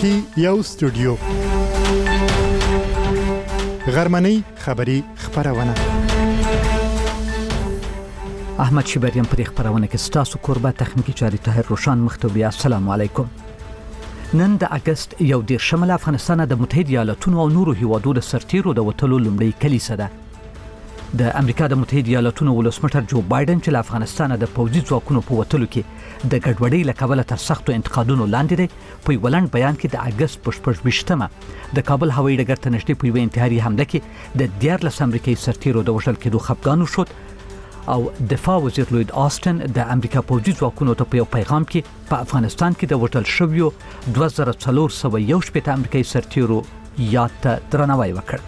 کې یو استودیو غرمنۍ خبری خبرونه احمد شبریم پر خبرونه کې ستاسو قربا تخنیکی چاري طاهر روشان مختوبی. السلام علیکم. نن د اگست یو د شمال افغانستان د متحده ایالاتونو او نورو هیوادو د سرتیرو د وټلو لومړی کلیسه ده. د امریکا د متحده ایالاتونو ولسمشر جو بایدن چې له افغانستان د پوځي ځواکونو په وټلو کې د ګډوډۍ له کبله تر سختو انتقادونو لاندې دی، په ولند بیان کې د اگست په 28مه د کابل هوایي ډګر ته نږدې په یوه انتحاري حمله کې د 14 امریکایي سرتیرو د وژل کېدو خفګانو شد او دفاع وزیر لوید آستن د امریکا پوځي ځواکونو ته په یو پیغام کې په افغانستان کې د وژل شویو 2411 امریکایي سرتیرو یاد ته درناوی وکړ.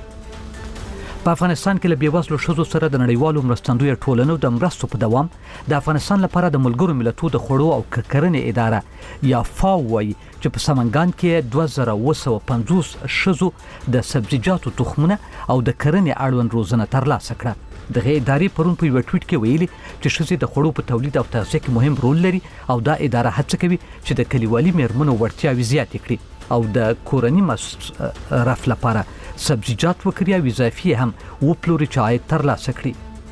په افغانستان کې له بیوزلو ښځو سره د نړیوالو مرستندویه ټولنو د مرستو په دوام د افغانستان لپاره د ملګرو ملتونو د خوړو او کرنې اداره یا فاو وايي چې په سمنګان کې 2250 ښځو د سبزیجاتو تخمونه او د کرنې اړوند روزنه ترلاسه کړه. دغه ادارې پرون په یو ټویټ کې ویلي چې ښځې د خوړو په تولید او تغذیه کې مهم رول لري او دا اداره هڅه کوي چې د کلیوالي میرمنو وړتیاوې زیاتې کړي او د کورنۍ مصرف لپاره سبزیجات وکړي او اضافي هم وپلوري چې عاید ترلاسه کړي.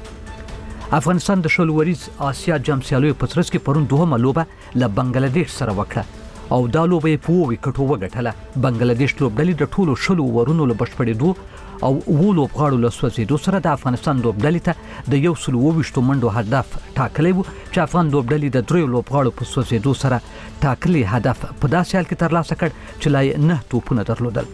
افغانستان د شلوریز آسیا جام سیالیو په ترڅ کې پرون دوهمه لوبه له بنگلاديش سره وکړه او دا لوبه په 2 وکټو وګټله. بنگلاديش لوبډلې د ټولو شلو ورونو له بشپړېدو او لوبغاړو له سوځېدو سره د افغانستان لوبډلې ته د 120 منډو هدف ټاکلی و چې افغان لوبډلې د 3 لوبغاړو په سوځېدو سره ټاکلی هدف په داسې حال کې ترلاسه کړ چې لا 9 توپونه درلودل.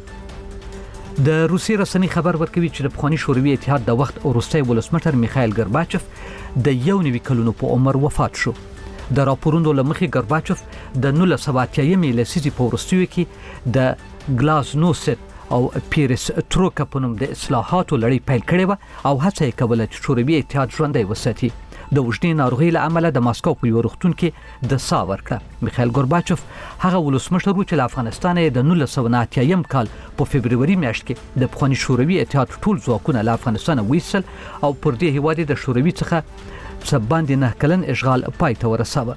د روسي رسنۍ خبر ورکوي چې د پخواني شوروي اتحاد د وخت وروستی ولسمشر میخایل ګرباچف د 19 کلونو په عمر وفات شو. د راپورونو له مخې ګرباچف د 1980 لسیزې په وروستیو کې د ګلازنوست او پیرس تروکا په نوم د اصلاحاتو لړۍ پیل کړې و او هڅه یې کوله چې شوروي اتحاد ژوندی وساتي. د وژنې ناروغۍ له امله د ماسکو په یو روغتون کې د ساه ورکړه. میخایل ګورباچف هغه ولسمشر و چې له افغانستان د 1990 کال په فبروري میاشت کې د پخواني شوروي اتحاد ټول ځواکونه له افغانستان ویستل او پر دې هیواد د شوروي څخه باندې 9 کلن اشغال پای ته ورساوه.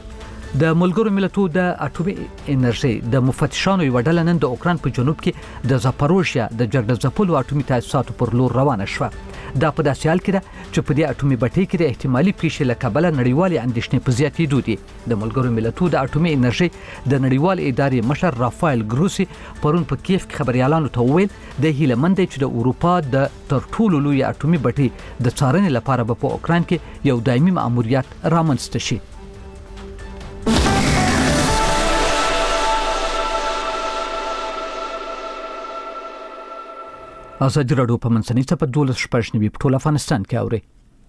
د ملګرو ملتونو د اټومي انرژي د مفتشانو یو ډله نن د اوکران په جنوب کې د زاپاروژیا د جګړه‌ځپلو اټومي تاسیساتو پر لور روانه شوه. دا په داسې حال کې ده چې په دې اټومي بټۍ کې د احتمالي پیښې له کبله نړیوالې اندېښنې په زیاتېدو دي. د ملګرو ملتونو د اټومي انرژي د نړیوال ادارې مشر رافایل ګروسي پرون په کیف کې خبريالانو ته وویل د هیله مند چې د اروپا د تر ټولو لوی اټومي بټۍ د څارنې لپاره په اوکران کې یو دایمي مأموریت رامنځته شي. ازادي راډیو په منځنۍ صفحه 12 په ټول افغانستان کې اوري.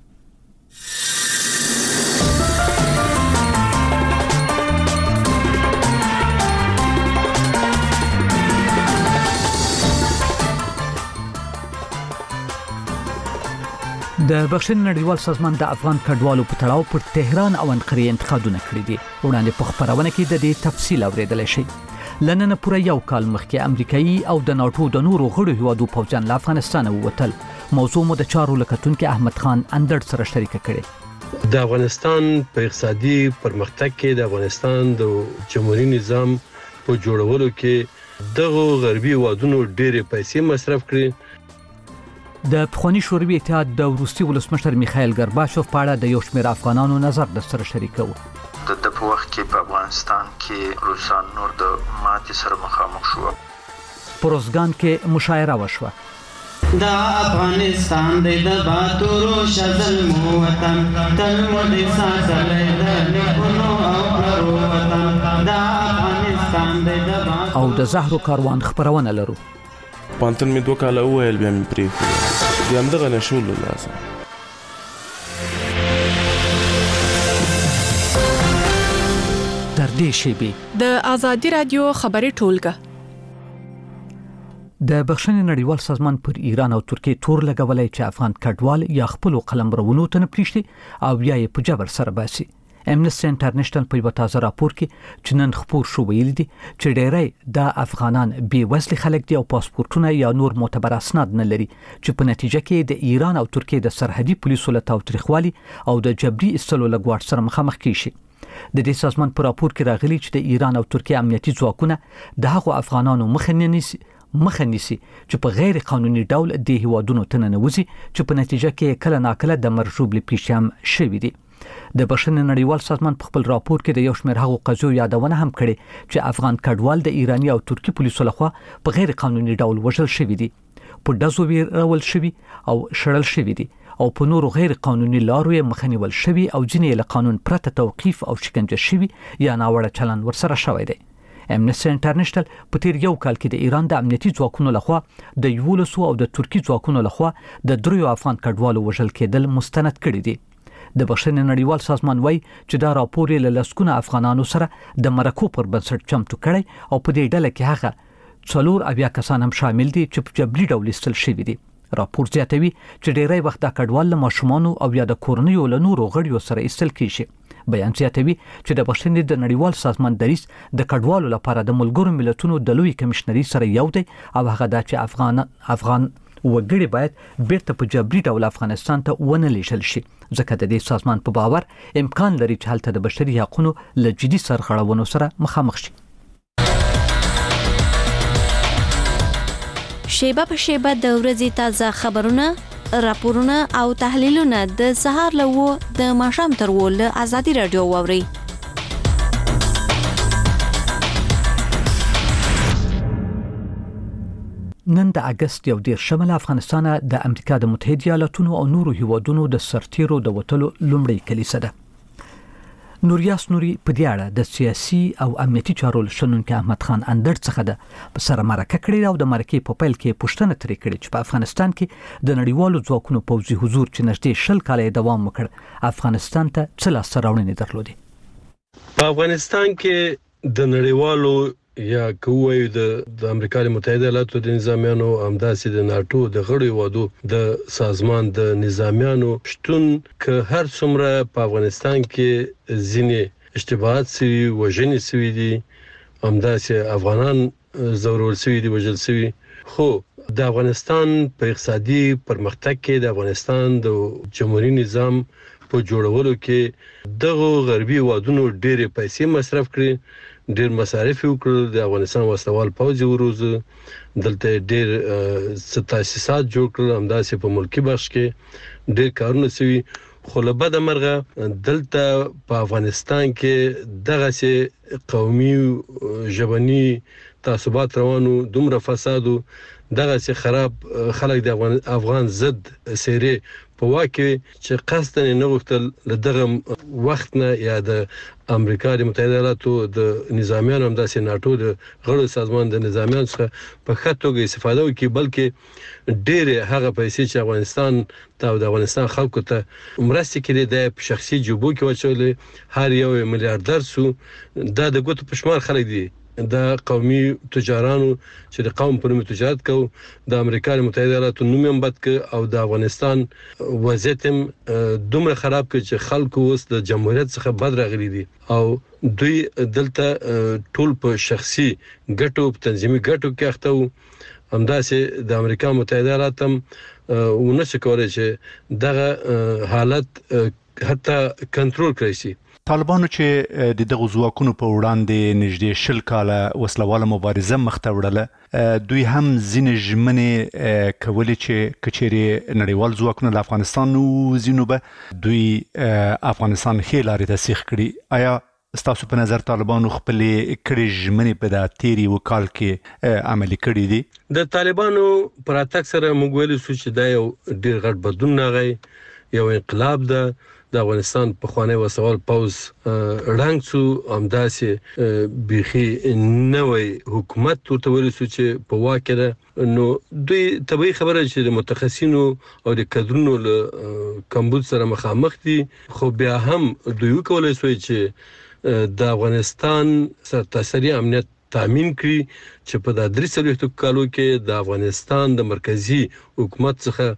د بخښنې نړیوال سازمان د افغان کډوالو په تړاو پر تهران او انقرې انتقادونه کړي دي. وړاندې په خبرونه کې د دې تفصیل اوریدل شي. لنن پوره یو کال مخکې امریکایي او د ناټو د نورو غړو هیوادو پوځیان له افغانستان ووتل. موضوع مو د چارو لکتونکو احمد خان اندړ سره شریک کړي. د افغانستان په اقتصادي پرمختګ کې د افغانستان د جمهوریت نظام په جوړولو کې دغه غربي هیوادونو ډېرې پیسې مصرف کړې. د پخواني شوروي اتحاد د روسي ولسمشر میخایل ګرباچف په اړه د یو شمېر افغانانو نظر د سره شریکو. د په وخت کې په افغانستان کې روسان نور د ماتې سره مخامخ شو. پروزګان کې مشاعره وشوه. دا افغانستان د باتورو شذل مو وطن تل مو د ساتلې د نیکونو او پلرو وطن. دا افغانستان د او د زهرو کاروان خبرونه لرو. پانتن می 2 کاله ویل بیا می پری بیا هم دغه نشول لازم. تر دې شیبې د ازادي رادیو خبري ټولګه د بخښنې نړیوال سازمان پر ایران او ترکیه تور لګولای چې افغان کډوال یا خپل قلمرونو ته نه پریږدي او یا یې په جبر سره باسي. امنیسټي انټرنیشنل په یو تازه راپور کې چې نن خبر شو ویل دي چې ډېری د افغانان بې وسلې خلک دي او پاسپورتونه یا نور معتبر اسناد نه لري چې په نتیجه کې د ایران او ترکیه د سرحدي پولیسو له تاوتریخوالي او د جبري استلو لګوار سره مخامخ کیږي. د دې سازمان په راپور کې راغلي چې د ایران او ترکیه امنیتي ځواکونه د هغو افغانانو مخه نیسي چې په غیر قانوني ډول د هیوادونو ته ننوځي چې په نتیجه کې کله ناکله د مرجوب لپیشم شوي دي. د بشري نړیوال سازمان په خپل راپور کې د یو شمېر هغو قضیو یادونه هم کړې چې افغان کډوال د ایرانی او ترکی پولیسو لخوا په غیر قانوني ډول وژل شوي دي، په ډزو ویرول شوي او شړل شوي دي او په نورو غیر قانوني لارو یې مخه نیول شوي او ځینې له قانون پرته توقیف او شکنجه شوي یا ناوړه چلند ورسره شوی دی. امنیسټي انټرنیشنل په تیر یو کال کې د ایران د امنیتي ځواکونو لخوا د 11 او د ترکی ځواکونو لخوا د 3 افغان کډوالو وژل کېدل مستند کړي دي. د بشري نړیوال سازمان وایي چې دا راپور له لسګونه افغانانو سره د مرکو پر بنسټ چمتو کړي او په دې ډله کې هغه 4 کسان هم شامل دي چې په جبري ډول ایستل شوي دي. راپور زیاتوي چې ډېری وخت د کډوال له ماشومانو او یا د کورنیو له نورو غړیو سره ایستل کیږي. بیان زیاتوي چې د بشري د نړیوال سازمان دریځ د کډوالو لپاره د ملګرو ملتونو د لوی کمشنري سره یو دی او هغه دا چې افغان وګړي باید بیرته په جبري ډول افغانستان ته ونه لیږل شي، ځکه د دې سازمان په باور امکان لري چې هلته د بشري حقوقو له جدي سرغړونو سره مخامخ شي. شیبه په شیبه د ورځې تازه خبرونه، راپورونه او تحلیلونه د سهار له د ماښام تر له ازادي رادیو واوري. نن د اگست 11 افغانستان د امریکا د متحده ایالاتونو او نورو هیوادونو د سرتیرو د وټلو لومړی کلیسه ده. نوریاس نوري په دې اړه د سیاسي او امنیتي چارو شنونکي احمد خان اندړ څخه د سره مرکه کړې او د مرکې په پیل کې پوښتنه ترې کړې چې په افغانستان کې د نړیوالو ځواکونو پوځي حضور چې نږدې 10 کاله دوام وکړ افغانستان ته څه لاسته راوړنې درلودې. په افغانستان کې د نړیوالو یا کوی د امریکا متحده ایالاتو د نظامیانو همداسې د ناتو د غړو هیوادو د سازمان د نظامیانو شتون که هر څومره په افغانستان کې ځینې اشتباهات سوي وژنې سوي دي، همداسې افغانان زورول سوي دي، وژل سوي، خو د افغانستان په اقتصادي پرمختګ کې د افغانستان د جمهوریت نظام په جوړولو کې دغه غربي هیوادونو ډېرې پیسې مصرف کړې، ډېر مصارف وکړل، د افغانستان وسلوال پوځ وروزه، دلته ډېر تاسیسات جوړ کړل، همداسې په ملکی بخش کې ډېر کارونه سوي، خو له بده مرغه دلته په افغانستان کې دغه سي قومي ژبني تعصبات روانو، دومره فسادو، دغه سي خراب خلک د افغان ضد سیري په واکه چې قصدن نه وختل لدغه وخت نه یا د امریکا د متحده ایالاتو د نظامیانو همداسې ناتو د غړو سازمان د نظامیانو څخه په ښه توګه استفاده وکړي، بلکې ډېرې هغه پیسې چې افغانستان ته او د افغانستان خلکو ته مرستې کړي د په شخصي جیبو کې واچولې، هر یو میلیارډر سو، دا د ګوتو په شمار خلک دي، د قومي تجارانو چې د قوم په نوم تجارت کو، د امریکا متحده ایالاتو نوم هم بد ک او د افغانستان وضعیت هم دومره خراب ک چې خلکو اوس د جمهوریت څخه بد راغلي دي او دوی دلته ټول په شخصي ګټو په تنظیمي ګټو کې اخته وو، همداسې د امریکا متحده ایالات هم ونشي کولای چې دغه حالت حتی کنټرول کړی شي. طالبانو چې د دغه ځواکونو په وړاندې نږدې 10 کاله وسلواله مبارزه مخته وړله، دوی هم ځینې ژمنې کولې چې کچېرې نړیوال ځواکونه له افغانستان وځي نو به دوی افغانستان ښې لارې ته سیخ کړي. آیا ستاسو په نظر طالبانو خپلې کړې ژمنې په دا تیري وکال کې عملي کړي دي؟ د طالبانو پر اتاک سره موږ ویل سو چې دا یو ډېر غټ بدلون راغی، یو انقلاب ده، د افغانستان په خوانی وسوال پوز رنګ سو، همداسې بيخي نوې حکومت ورته ورسو چې په واکه ده، نو دوی طبيعي خبره چې د متخصصینو او د کډرونو له کمبود سره مخامخ دي، خو بیا هم دوی کولای شي چې د افغانستان سرتاسري امنیت تامین کړي چې په د 3 کالو کې د افغانستان د مرکزی حکومت څخه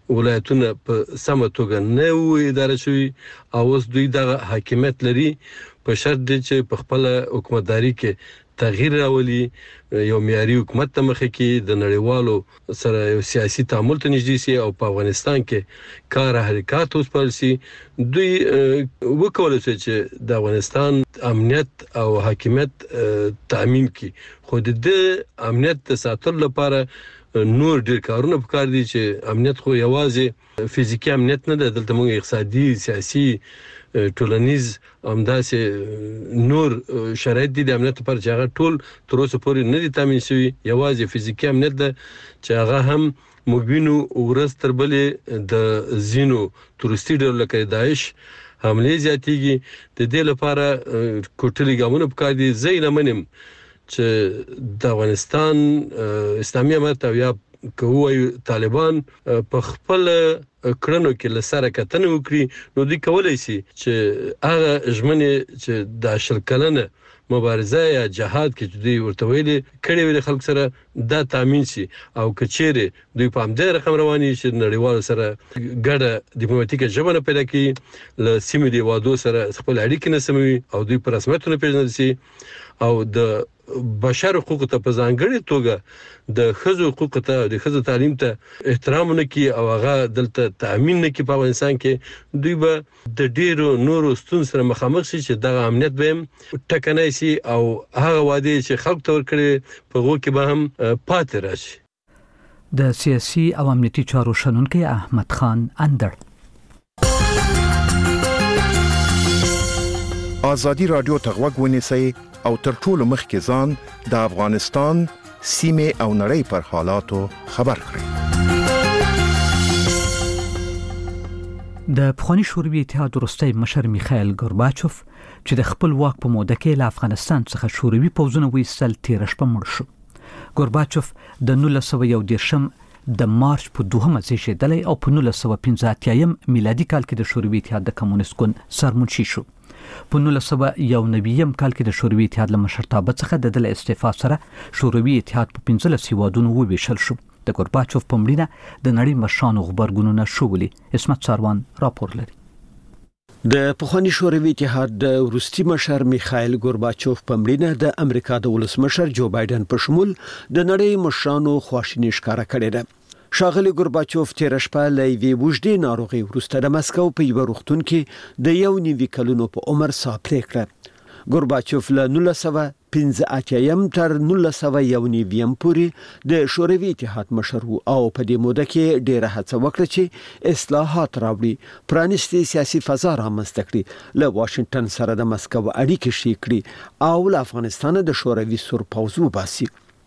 ولایتونه په سمه توګه نه و اداره شوي او اوس دوی دغه حاکمیت لري په شرط دی چې په خپل حکومتداري کې تغییر راولي، یو معیاري حکومت ته مخه کې د نړیوالو سره یو سیاسي تعامل ته نږدې سي او په افغانستان کې کار حرکات وسپارل سي. دوی وکولای شي چې د افغانستان امنیت او حاکمیت تامین کړي، خو د امنیت د ساتلو لپاره نور ډیر کارونه پکار دي چې امنیت خو یوازې فزیکی امنیت نه ده، دلته موږ اقتصادي، سیاسي، ټولنیز همداسې نور شرایط دي د امنیت لپاره چې هغه ټول تر اوسه پورې نه دي تامین شوي. یوازې فزیکی امنیت ده چې هغه هم موږ وینو ورځ تر بلې د ځینو تروریستي ډلو لکه داعش حملې زیاتېږي. د دې لپاره کوټلي ګامونه پکار دي. زه یې نه منم چې د افغانستان اسلامي امارت او یا که وایو طالبان په خپل کړنو کې له سره کتنه وکړي، نو دوی کولی شي چې هغه ژمنې چې د 10 کلنه مبارزه یا جهاد کې دوی ورته ویلي کړي وي خلک سره دا تامین شي، او که چیرې دوی په همدې رقم رواني چې نړیوالو سره ګډه ډیپلوماټیکه ژبه نه پیدا کړي، له سیمې د هیوادو سره خپل اړیکې نه سموي او دوی په رسمیت نه پیژندل شي او د بشر حقوقو ته په ځانګړې توګه د ښځو حقوقو ته، د ښځو تعلیم ته احترام نه کوي او هغه دلته تامین نه کوي په افغانستان کې، دوی به د ډیرو نورو ستونزو سره مخامخ شي چې دغه امنیت به هم ټکنی شي او هغه وعدې چې خلکو ته ورکړي په هغو کې به هم پاتې راشي. د سیاسي او امنیتي چارو شنونکی احمد خان اندر. آزادی رادیو ته غوږ ونیسئ او تر ټولو مخکې ځان د افغانستان سیمې او نړۍ پر حالاتو خبر کړئ. د پخواني شوروي اتحاد وروستی مشر میخایل ګورباچوف چې د خپل واک په موده کې له افغانستان څخه شوروي پوځونه وایستل تیره شپه مړ شو. ګورباچوف د 1911 د مارچ په 2 زیږیدلی او په 1985 میلادي کال کې د شوروي اتحاد د کمونیست ګوند سرمنشي شو. په 1990 کال کې د شوروي اتحاد له مشرتابه څخه د دله استعفا سره شوروي اتحاد په 15 هیوادونو وویشل شو. د ګورباچوف په مړینه د نړۍ مشرانو غبرګونونه شولي. اسمت ساروان راپور لري. د پخواني شوروي اتحاد د وروستي مشر میخایل ګورباچوف په مړینه د امریکا د ولسمشر جو بایدن په شمول د نړۍ مشرانو خواشیني ښکاره کړې ده. ښاغلي ګورباچوف تیره شپه له یوې اوږدې ناروغۍ وروسته د مسکو په یوه روغتون کې د 91 کلونو په عمر ساه پرې کړه. ګورباچوف له 1985 تر 1991 پورې د شوروي اتحاد مشر و او په دې موده کې ډېره هڅه وکړه چې اصلاحات راوړي، پرانیستي سیاسي فضا رامنځته کړي، له واشنگټن سره د مسکو اړیکې ښې کړي او له افغانستان د شوروي سور پوځ وباسي.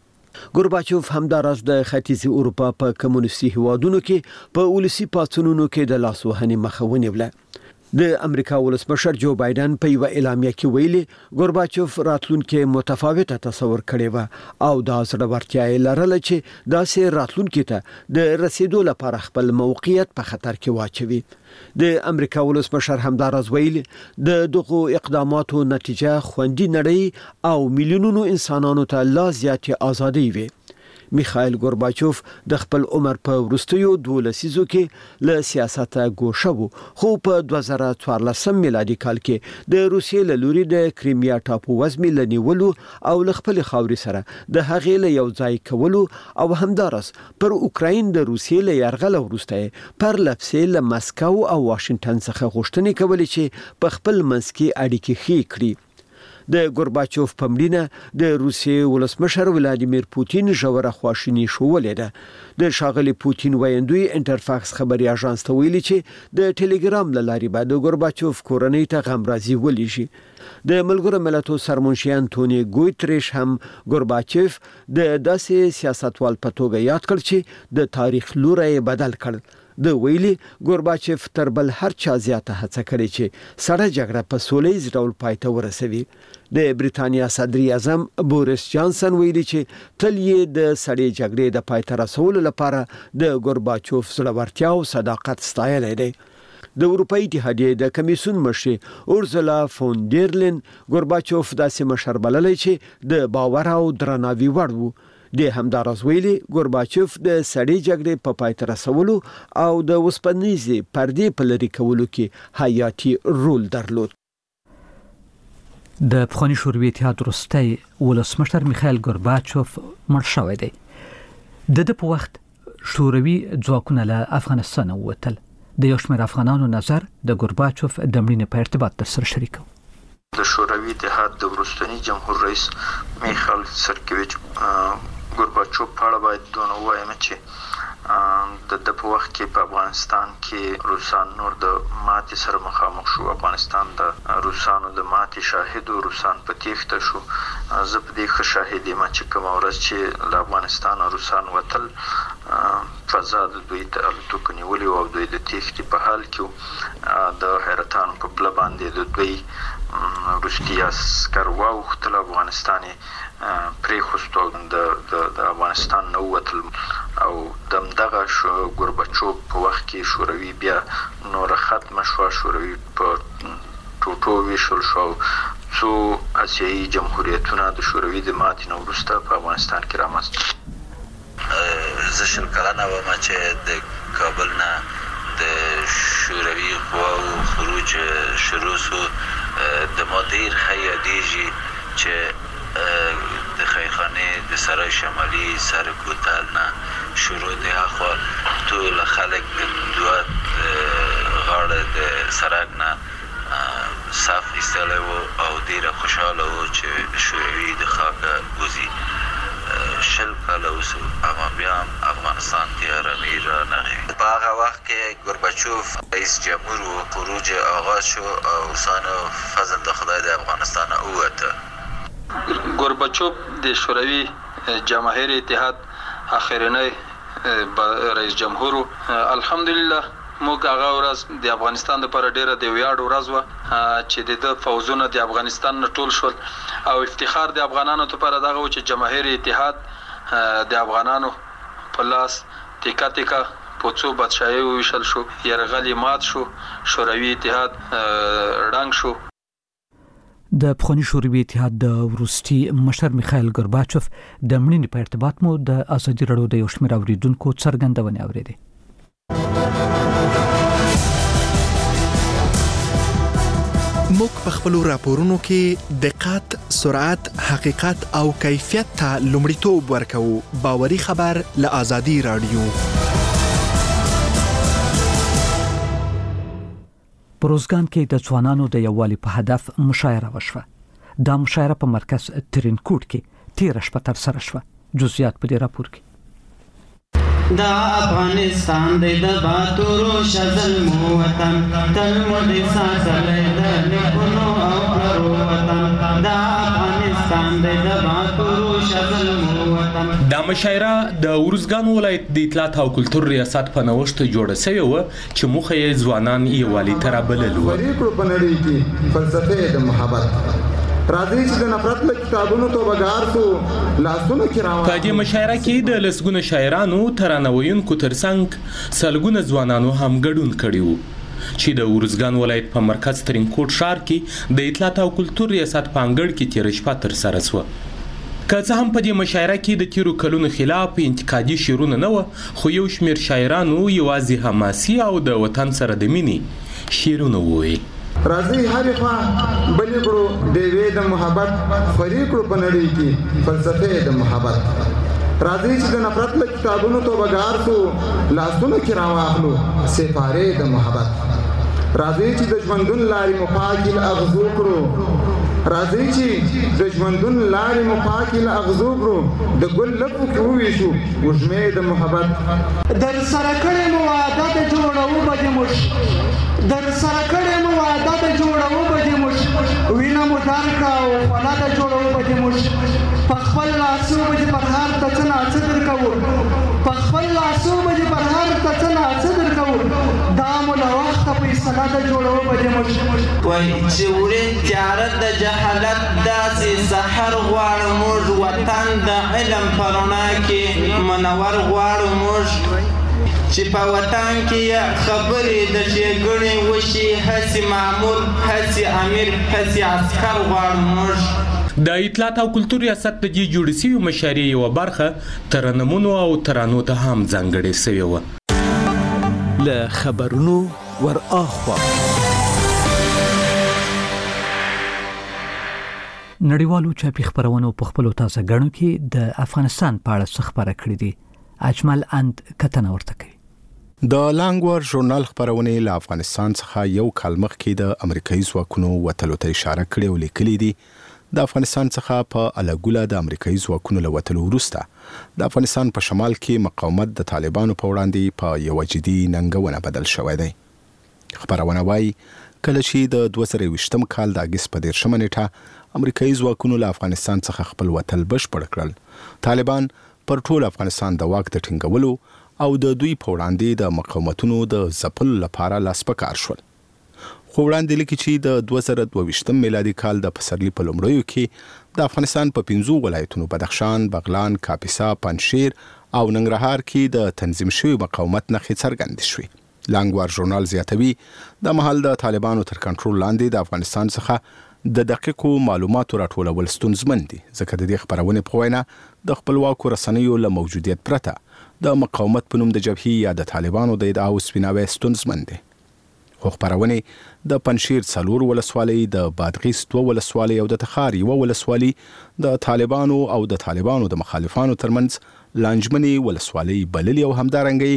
ګورباچوف همداراز د ختیځې اروپا په کمونیستي هیوادونو کې په ولسي پاڅونونو کې د لاسوهنې مخه ونیوله. د امریکا ولسمشر جو بایدن په یو اعلامیه کې ویلي ګورباچوف راتلونکي متفاوته تصور کړی و او دا زړورتیا یې لرله چې داسې راتلونکي ته د رسیدو لپاره خپل موقعیت په خطر کې واچوي. د امریکا ولسمشر همداراز ویلي د دغو اقداماتو نتیجه خوندي نړۍ او میلیونونو انسانانو ته لا زیاتې ازادي وي. میخایل ګورباچوف د خپل عمر په وروستیو 2 لسیزو کې له سیاسته ګوښه و، خو په 2014 میلادي کال کې د روسیې له لوري د کریمیا ټاپو وزمې له نیولو او له خپل خاورې سره د هغې له یو ځای کولو او همداراز پر اوکراین د روسیې له یرغل وروسته پر لپسې له مسکو او واشنگټن څخه غوښتنې کولې چې په خپل منځ کې اړیکې ښې کړي. د ګورباچوف په مړینه د روسیې ولسمشر ولادیمیر پوتین ژوره خواشیني ښوولې ده. د ښاغلي پوتین ویندوی انټرفاکس خبري اژانس ته ویلي چې د ټلګرام له لارې به د ګورباچوف کورنۍ ته غمرازي ولېږي. د ملګرو ملتونو سرمنشي انټونی ګوتریش هم ګورباچوف د داسې سیاستوال په توګه یاد کړ چې د تاریخ لوری بدل کړ. د ویلي ګورباچوف تر بل هر چا زیاته هڅه کړې چې سړه جګړه په سولهییز ډول پای ته ورسوي. د بریتانیا صدر اعظم بوریس جانسن ویلي چې تل یې د سړې جګړې د پای ته رسولو لپاره د ګورباچوف زړورتیا او صداقت ستایلی دی. د اروپאי اتحادیې د کمیسیون مشر اورزولا فون ډیر لین ګورباچوف داسې مشر بللی چې د باور او درناوي وړ و. د همداراز ویلي ګورباچوف د سړې جګړې په پای ته رسولو او د وسپنیزې پردې په لرې کولو کې حیاتي رول درلود. د پخواني شوروي اتحاد وروستی ولسمشر میخایل ګورباچوف مړ شوی دی. د په وخت شوروي ځواکونه له افغانستان ووتل. د یو شمېر افغانانو نظر د ګورباچوف د مړینې په ارتباط درسره شریک و. د شوروي اتحاد د وروستني جمهور رئیس میخایل سرکویچ ګورباچوف په اړه باید دونه ووایم چې د په وخت کې په افغانستان کې روسان نور د ماتې سره مخامخ شو. افغانستان د روسانو د ماتې شاهد او روسان په تیښته شو. زه په دې ښه شاهد یم چې کومه ورځ چې له افغانستان روسان وتل فضا د دوی ته الوتکو نیولې وه او دوی د تیښتې په حال کې د حیرتانو په پله باندې د دوی روسي عسکر واوښتل. افغانستان یې پرېښوست او د افغانستان نه ووتل او دغه ګورباچوف په وخت کې شوروي بیا نوره ختمه شوه. شوروي په ټوټو ویشل شو. څو اسیایي جمهوریتونه د شوروي د ماتې نه وروسته په افغانستان کې رامنځته. زه شل کلنه وم چې د کابل نه د شوروي قواو خروج شروع سو. د ما ډېر ښه یادېږي چې د خیرخانې د سرای شمالي سر کوتل نه شروع دی اخوا ټول خلک د دوه غاړه د سړک نه صف ایستلی وو او ډېره خوشحاله وو چې شوروي د خاکه وځي. شل کاله وسو اما بیا هم افغانستان کې آرامي رانغی. په هغه وخت کې ګورباچوف رئیس جمهور و. خروج آغاز شو او روسانو فضل د خدای د افغانستان ووته. ګورباچوف د شوروي جماهیر اتحاد اخرنی رئیس جمهور. الحمدلله موږ هغه ورځ د افغانستان لپاره ډیره د ویاړ ورځ وه چې د فوزونه د افغانستان نه ټول شول او افتخار د افغانانو لپاره دغه و چې جماهیر اتحاد د افغانانو په لاس تیکا تیکا په څو بادشاهي وویشل شو. یرغل مات شو. شوروي اتحاد ړنګ شو. د پخواني شوروي اتحاد د وروستي مشر میخایل ګورباچوف د مړینې په ارتباط مو د ازادي راډیو د یو شمېر اوریدونکو څرګندونې اورېدې. موږ په خپلو راپورونو کې دقت، سرعت، حقیقت او کیفیت ته لومړیتوب ورکوو. باوري خبر له ازادي راډیو. په روزګان کې د ځوانانو د یووالي په هدف مشاعره وشوه. دا مشاعره په مرکز ترینکوټ کې تیره شپه ترسره شوه. جزئیات په دې راپور کې. دا افغانستان دی د باتورو شزل مو وطن تل مو د ساتلې د نیکونو او پلرو وطن. دا افغانستان دی د باتورو شزل مو وطن. دا مشاعره د ورزګان ولایت د اطلاعات او کلتور ریاست په نوښت جوړه شوې و چې موخه یې ځوانان یووالي ته رابلل و. فریقو په نړۍ کې فلسفه د محبت راځي چې د نفرت له کتابونو توبګار سو لاسونو کې راوړي. په دې مشاعره کې د لسګونو شاعرانو ترانویونکو ترڅنګ سلګونه ځوانانو هم ګډون کړي وو چې د ورزګان ولایت په مرکز ترینکوټ ښار کې د اطلاعات او کلتور ریاست په انګړ کې تیر شپه ترسره شوه. که څه هم په دې مشاعره کې د تیرو کلونو خلاف انتقادي شعرونه نه وه، خو یو شمېر شاعرانو یوازې حماسي او د وطن سره د مینې شعرونه وویل. راځي هرې خوا بلې کړو ډیوې د محبت خورې کړو په نړۍ کې فلسفې د محبت. راځي چې د نفرت له کتابونو توبګار سو لاسونو کې راواخلو سپارې د محبت. راځي چې د ژوندون لارې مو پاکې له اغزو کړو. راځي چې د ژوندون لارې مو پاکې له اغزو کړو د ګل لپو کې وویشو وږمې د محبت. در سره کړې مو وعده د جوړو به دې موږ در سره کړې مو وعده د جوړو به دې موږ وینه مو درکړه او خوله د جوړو به دې موږ په خپل لاسو به دې پر هر ته څه ناڅه درکوو په خپل لاسو به دې پر هر ته څه ناڅه درکوو دا مو له وخته فیصله د جوړو به دې موږ. وایي چې وړین تیاره د جهالت داسې سحر غواړو موږ وطن د علم په رڼا کې منور غواړو موږ چې په وطن کې خبرې د ښېګڼې وشي هسې مامور هسې امیر هسې عسکر غواړو موږ. د اطلاعات او کلتور ریاست د جوړې شوي مشارې یوه برخه ترنمونو او ترانو ته هم ځانګړې شوې وه. له خبرونو ور اخوا نړیوالو چاپي خبرونو په خپلو تازه ګڼو کې د افغانستان په اړه څه خبره کړې دي. اجمل اند کتنه ورته کوي. د لانګور ژورنال خبرونه له افغانستان څخه یو کال مخکې د امریکایي ځواکونو وتلو ته اشاره کړې او لیکلي دي د افغانستان څخه په الګوله د امریکایي ځواکونو له وتلو وروسته د افغانستان په شمال کې مقاومت د طالبانو په وړاندې په یو جدي ننګونه بدل شوی دی. خبرونه وايي کله چې د 2020م کال د اگست په 13 نیټه امریکایي ځواکونو له افغانستان څخه خپل وتل بشپړ کړل، طالبان پر ټول افغانستان د واک د ټینګولو او د دوی په وړاندې د مقاومتونو د ځپلو لپاره لاس په کار شول. خو وړاندې لیکي چې د 2022م میلادي کال د پسرلي په لومړیو کې د افغانستان په 5 ولایتونو بدخشان، بغلان، کاپیسا، پنجشیر او ننګرهار کې د تنظیم شوی مقاومت نښې څرګندې شوې. لانګوار ژورنال زیاتوي د مهال د طالبانو تر کنټرول لاندې د افغانستان څخه د دقیقو معلوماتو راټولول ستونزمن دي، ځکه د دې خبرونه په وینا د خپلواکو رسنیو له موجودیت پرته د مقاومت په نوم د جبهې یا د طالبانو د ادعاو سپیناوی ستونزمن دي. خو خبرونه د پنجشیر 4 ولسوالۍ، د بادغیس 2 ولسوالۍ او د تخار 1 ولسوالۍ د طالبانو او د طالبانو د مخالفانو ترمنځ لانجمنې ولسوالۍ بللې او همدارنګه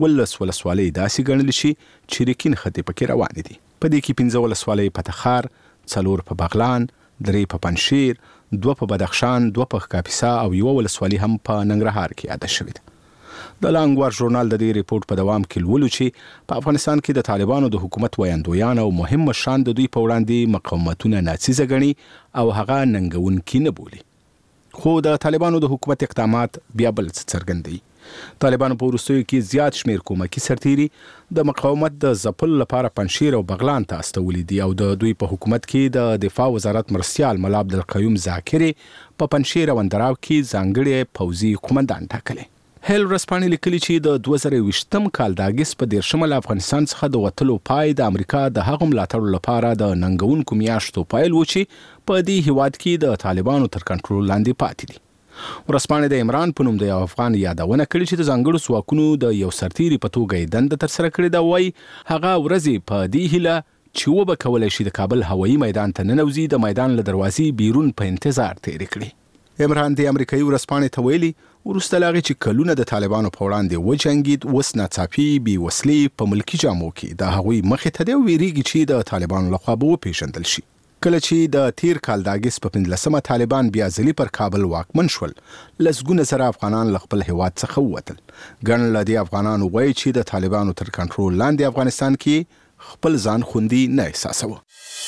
ولسوالۍ داسې ګڼل شي چې ریکین خطي پکې روان دي. په دې کې 15 ولسوالۍ په تخار، 4 په بغلان، 3 په پنجشیر، 2 په بدخشان، 2 په کاپیسا او 1 ولسوالۍ هم په ننګرهار کې یاد شوې ده. د لانګوار ژورنال د دې ریپورت په دوام کې لولو چې په افغانستان کې د طالبانو د حکومت ویاندویان او مهم مشران د دوی په وړاندې مقاومتونه ناڅیزه ګڼي او هغه ننګونکي نه بولي. خو د طالبانو د حکومت اقدامات بیا بل څه څرګندوي. طالبانو په وروستیو کې زیات شمیر کومکي سرتیري د مقاومت د ځپلو لپاره پنجشیر او بغلان ته استولي دي او د دوی په حکومت کې د دفاع وزارت مرستیال ملا عبدالقیوم ذاکري په پنجشیر او اندراو کې ځانګړي پوځي قومندان ټاکلي. هیل ورسپانې لیکلي چې د 2020م کال د اگست په 13 افغانستان څخه د وتلو پای د امریکا د هغو ملاتړو لپاره د ننګونکو میاشتو پایل و چې په دې هیواد کې د طالبانو تر کنټرول لاندې پاتې دي. ورسپانې د عمران په نوم د یو افغان یادونه کړې چې د ځانګړو ځواکونو د یو سرتیري په توګه یې دنده ترسره کړې ده. وایي هغه ورځې په دې هیله چې وبه کولی شي د کابل هوایي میدان ته ننوځي د میدان له دروازې بیرون په انتظار تېرې کړي. عمران د امریکایي ورسپانې ته ویلي وروسته له هغې چې کلونه د طالبانو په وړاندې وجنګېد، اوس ناڅاپي بې وسلې په ملکي جامو کې د هغوی مخې ته دی او ویریږي چې د طالبانو لخوا به وپېژندل شي. کله چې د تیر کال د اگست په 15 طالبان بیا ځلې پر کابل واکمن شول، لسګونه زره افغانان له خپل هیواد څخه ووتل. ګڼ له دې افغانانو وایي چې د طالبانو تر کنټرول لاندې افغانستان کې خپل ځان خوندي نه احساسوه.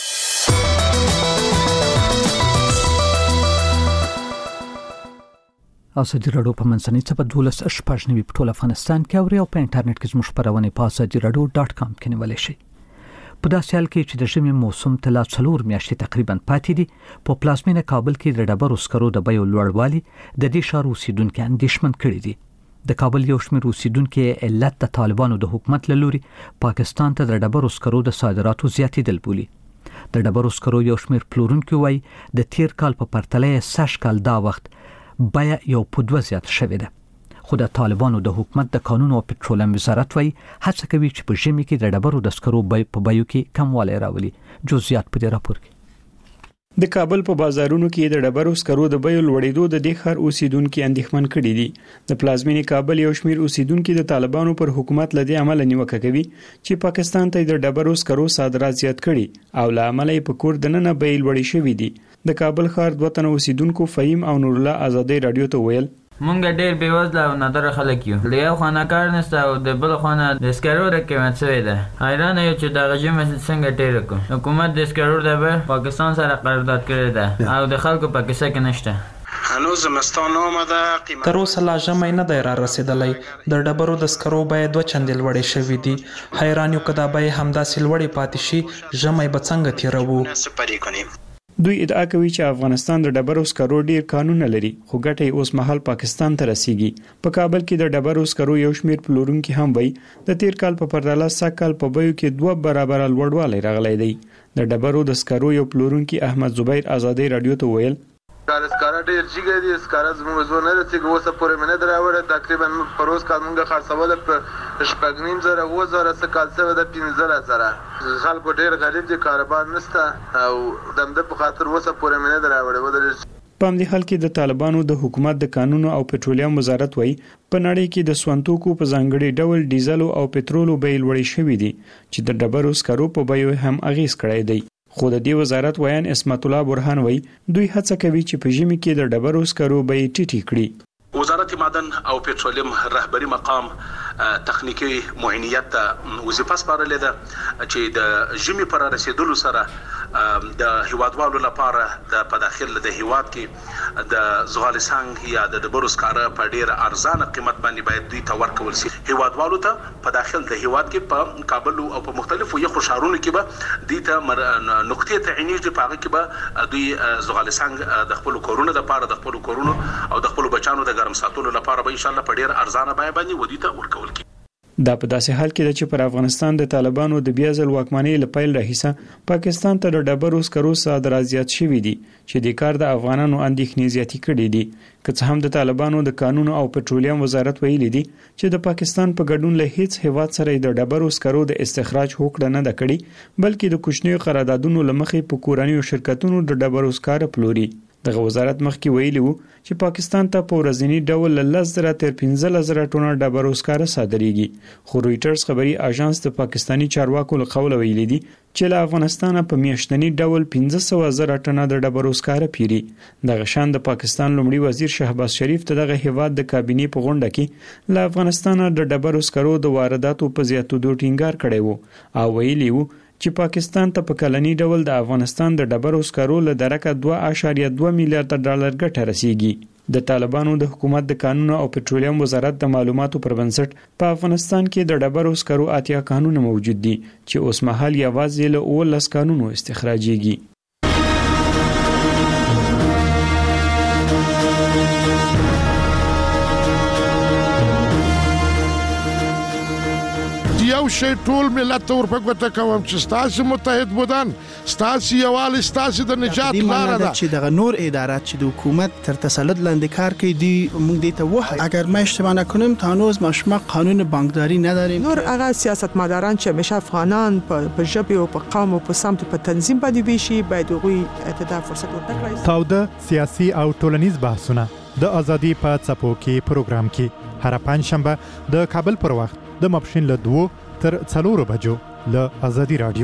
ازادي راډیو په منځنۍ څپه 12 په ټول افغانستان کې اوري او په انټرنیټ کې زموږ خبرونه په azadiradio.com کې نیولای شئ. په داسې حال کې چې د ژمي موسم ته لا 4 میاشتې تقریبا پاتې دي، په پلازمینه کابل کې د ډبرو سکرو د بیو لوړوالي د دې ښار اوسیدونکو اندېښمن کړي دي. د کابل یو شمېر اوسیدونکو علت د طالبانو د حکومت له لوري پاکستان ته د ډبرو سکرو د صادراتو زیاتېدل بولي. د ډبرو سکرو یو شمېر پلورونکو وایي د تیر کال په پرتله سږ کال دا وخت بیا یو په 2 زیات شوې ده. خو د طالبانو د حکومت د قانون او پټرولیم وزارت وایي هڅه کوي چې په ژمي کې د ډبرو د سکرو په بیو کې کموالی راولي. جزئیات په دې راپور کې. د کابل په بازارونو کې د ډبرو سکرو د بیو لوړېدو د دې ښار اوسیدونکو اندېښمن کړي دي. د پلازمینې کابل یو شمېر اوسیدونکو د طالبانو پر حکومت لدې عمل نیوکه کوي چې پاکستان ته د ډبرو سکرو صادرات زیات کړي او له امله په کور دننه بیې لوړې شوې دي. د کابل ښار 2 تنه اوسیدونکو فهیم او نور الله ازادي رادیو ته ویل مونږ ډېر بیوزله او نادر خلک یو. د یو خانه کار نشته او د بل خانه د سکرو د قیمت شوی ده. حیران یو چې دغه ژمه څنګه تېر کړو. حکومت د سکرو د بیه پاکستان سره قرارداد کړی ده او د خلکو په کیسه کې نشته. هنوز زمستان آمده قیمت تر اوسه لا ژمی نه دی را رسېدلی. د ډبرو د سکرو بیې 2 چندې لوړې شوې دي. حیران یو که دا بیې همداسې لوړې پاتې شي ژمی به څنګه تېروو. دوی ادعا کوي چې افغانستان د ډبرو سکرو ډیر قانون لري خو ګټه اوس مهال پاکستان ته رسیږي. په کابل کې د ډبرو سکرو یو شمېر پلورونکي هم وایي د تیر کال په پرتله سږ کال په بیو کې 2 برابر لوړوالی راغلی دی. د ډبرو د سکرو یو پلورونکي احمد زبیر ازادي رادیو ته ویل سکاره ډیر جګی دي سکاره زموږ زو نه رسیږي اوسه پورې منه دراوړه تقریبا پروس کال مونږه خرڅول په شپږنیم زره و زره سکال څه د 15000 خلکو ډیر غریب دي کاروبار نشته او دمده په خاطر اوسه پورې منه دراوړه ودل په همدې حال کې د طالبانو د حکومت د قانون او پټرولیم وزارت وایي په نړۍ کې د سونتوکو په ځانګړي ډول ډیزل او پټرولو بیې لوړې شوې دي چې د ډبرو سکرو په بیو هم اغیز کړی دی. خو د دې وزارت ویان اسمت الله برهان وایي دوی هڅه کوي چې په ژمي کې د ډبرو سکرو بیې ټیټې کړي. وزارت معدن او پټرولیم رهبری مقام تخنیکی معاینیت ته وظیفه سپارلې ده چې د ژمي پر رسیدلو سره د هیوادوالو لپاره د پداخل د هیواد کې د زغالسنګ یا د ډبرو سکاره په ډیر ارزانه قیمت باندې باید دوی ته ورکول شي. هیوادوالو ته پداخل د هیواد کې په کابل او په مختلفو یخو ښارونو کې به دوی ته نقطې تعیني دي په هغه کې به دوی زغالسنګ د خپل کورونو لپاره د خپل کورونو او د خپل بچانو د ګرم ساتلو لپاره به ان شاء الله په ډیر ارزانه بیه باندې ودی ته ورکول کی. دا په داسې حال کې چې پر افغانستان د طالبانو د بیا ځل واکمنۍ لپاره راهیسه پاکستان ته د ډبرو سکرو صادرات زیات شوي دي چې د کار د افغانانو اندېښنې زیاتې کړې دي. که څه هم د طالبانو د قانون او پټرولیم وزارت ویلي دي چې د پاکستان په ګډون له هیڅ هیواد سره د ډبرو سکرو د استخراج هوکړه نه ده کړې بلکې د کوچنیو قراردادونو لمخې په کورنیو شرکتونو د ډبرو سکاره پلوري. دغه وزارت مخکې ویلي وو چې پاکستان ته په ورځنی ډول له 10,000 تر 15,000 ټنه ډبرو سکاره صادریږي. خو رويټرز خبري اژانس د پاکستانی چارواکو له قوله ویلي دي چې له افغانستان په میاشتنی ډول 15,000 ټنه د ډبرو سکاره پیري. دغه شان د پاکستان لومړي وزیر شهباز شریف ته دغه هیواد د کابینې په غونډه کې له افغانستان د ډبرو سکرو د وارداتو په زیاتېدو ټینګار کړی وو او ویلي وو چې پاکستان ته په کلنی ډول د افغانستان د ډبرو سکرو له درکه 2.2 میلیارډ ډالر ګټه رسیږي. د طالبانو د حکومت د قانون او پټرولیم وزارت د معلوماتو پر بنسټ په افغانستان کې د ډبرو سکرو 80 قانون موجود دي چې اوس مهال یوازې له 19 قانونو استخراجيږي. یو شی ټول ملت ته ورپکوته کوم چې ستاسو متحد بودن ستاسو یوالي ستاسو د نجات لاره ده چې دغه نور ادارات چې د حکومت تر تسلط لاندې کار کوي دی موږ دې ته وه اگر ما اشتباه نکنم تا هنوز ما شما قانون بانکداری نداریم. نور هغه سیاستمداران چې همیشه افغانان په ژبه او په قوم او په سمت په تنظیم باندې ویشي باید غوي اتدا فرصت ورکړي. تاوده سیاسي او ټولنیز بحثونه د ازادي په څپو کې پروګرام کې هر پنځشنبه د کابل پر وخت د ماپښین له 2 تر 4 بجو له ازادي رادیو.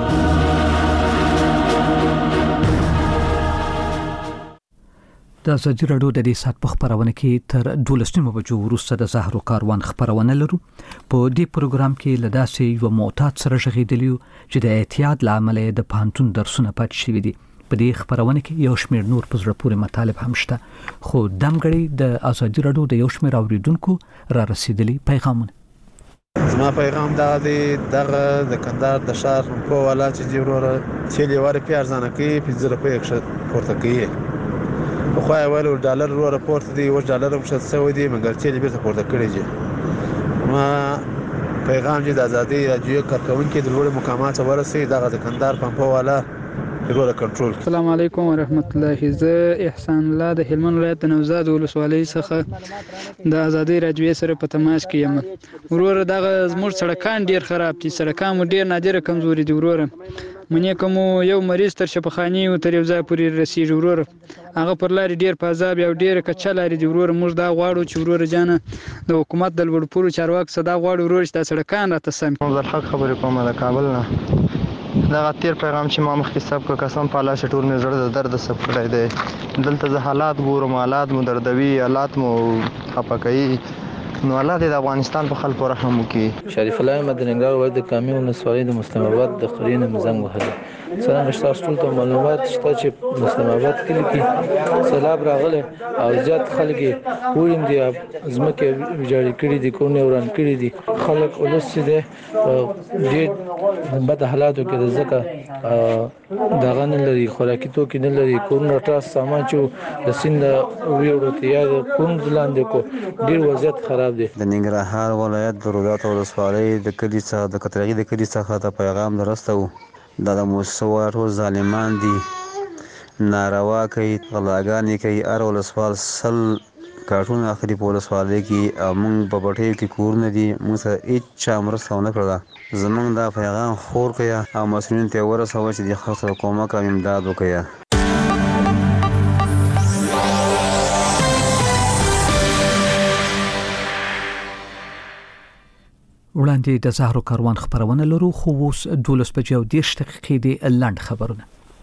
د ازادي رادیو د دې سات په خبرونه کې تر 12 بجو وروسته د زهرو کاروان خبرونه لرو. په دې پروګرام کې لداسې یو معتاد سره شغیدلیو چې د احتیاط لامل د پانتون درسونه پات شوی دي. په دې خبرونه کې یو شمېر نور په زړه پورې مطالب هم شته خو دمګړي د ازادي رادیو د یو شمېر اوریدونکو را رسیدلي پیغامونه. زما پیغام دا دی دغه د کندهار د شهر په والا چې جوړه چې لوړ په ارزانه کې 50 روپۍ پورته کوي خو اول ډالر ورو راپورت دی و ډالر هم شته سوي دي مګر چې بیرته پورته کړی دي. ما پیغام چې د ازادي رادیو کارکونکو د لوړ مقامات ورسي دغه د کندهار په والا ضرورت کنټرول. السلام علیکم ورحمت الله. زه احسان الله د هلمند ولایت نوزاد ولسوالۍ څخه د ازادي رادیو سره په تماس کې یم. وروره دغه زموږ سړکان ډیر خراب دي، سړکان مو ډیر نادره کمزوري دي. وروره منې کوم یو مریض تر شفاخاني او تر یو ځای پورې رسیږي. وروره هغه پر لاري ډیر پازاب یو ډیر کچا لري دي. وروره موږ دا غواړو چې وروره جانه د حکومت د لوړپوړو چارواکو صدا غواړو وروره چې تاسو سړکان راته سم. حق خبرې کوم د کابل نه. دا غتیر پیغام چې ما مخکې سب کو قسم په الله شټور مې زړه د درد سب کړی دی. دلته زه حالات ګورم، حالات مو دردوي، حالات مو خپکوي. نو الله دې د افغانستان په خلکو رحم وکړي. شریف الله مدنګار ولایت د کامی ولسوالۍ د مسلم آباد د خرین مزنګ وهله. سلام تاسو ټول ته معلومات شته چې مسلم آباد کې سیلاب راغله او زیات خلک وورین دي ازمکه ویجاړی کړي دي، کونه وران کړي دي. خلک ولسی دي ډېر بد حالاتو کې ځکه دغه نه لري، خوراکي توکي نه لري، کونه ټاس سامان چې د سیند ویوړو ته یا کون ځلاندې کو ډېر وضعیت خراب دي. د ننګرهار ولایت د رودات ولسوالۍ د کلی څخه د کترغي د کلی څخه ته پیغام درسته و د موسسو ټول ظالمان دي، ناروا کوي، غلاګانې کوي. هر ولسوال 100 کارټونه اخلي په ولسوالۍ کې، او موږ په پټیو کې کورونه دي، موږ سره هېچا مرسته ونه کړله. زموږ دا پیغام خور کړئ او مسؤلینو ته یې ورسوئ چې دې خلکو سره کومک او امداد وکړئ. وړاندې د زهرو کاروان خبرونه لرو، خو اوس 12:30 د لنډ خبرونه.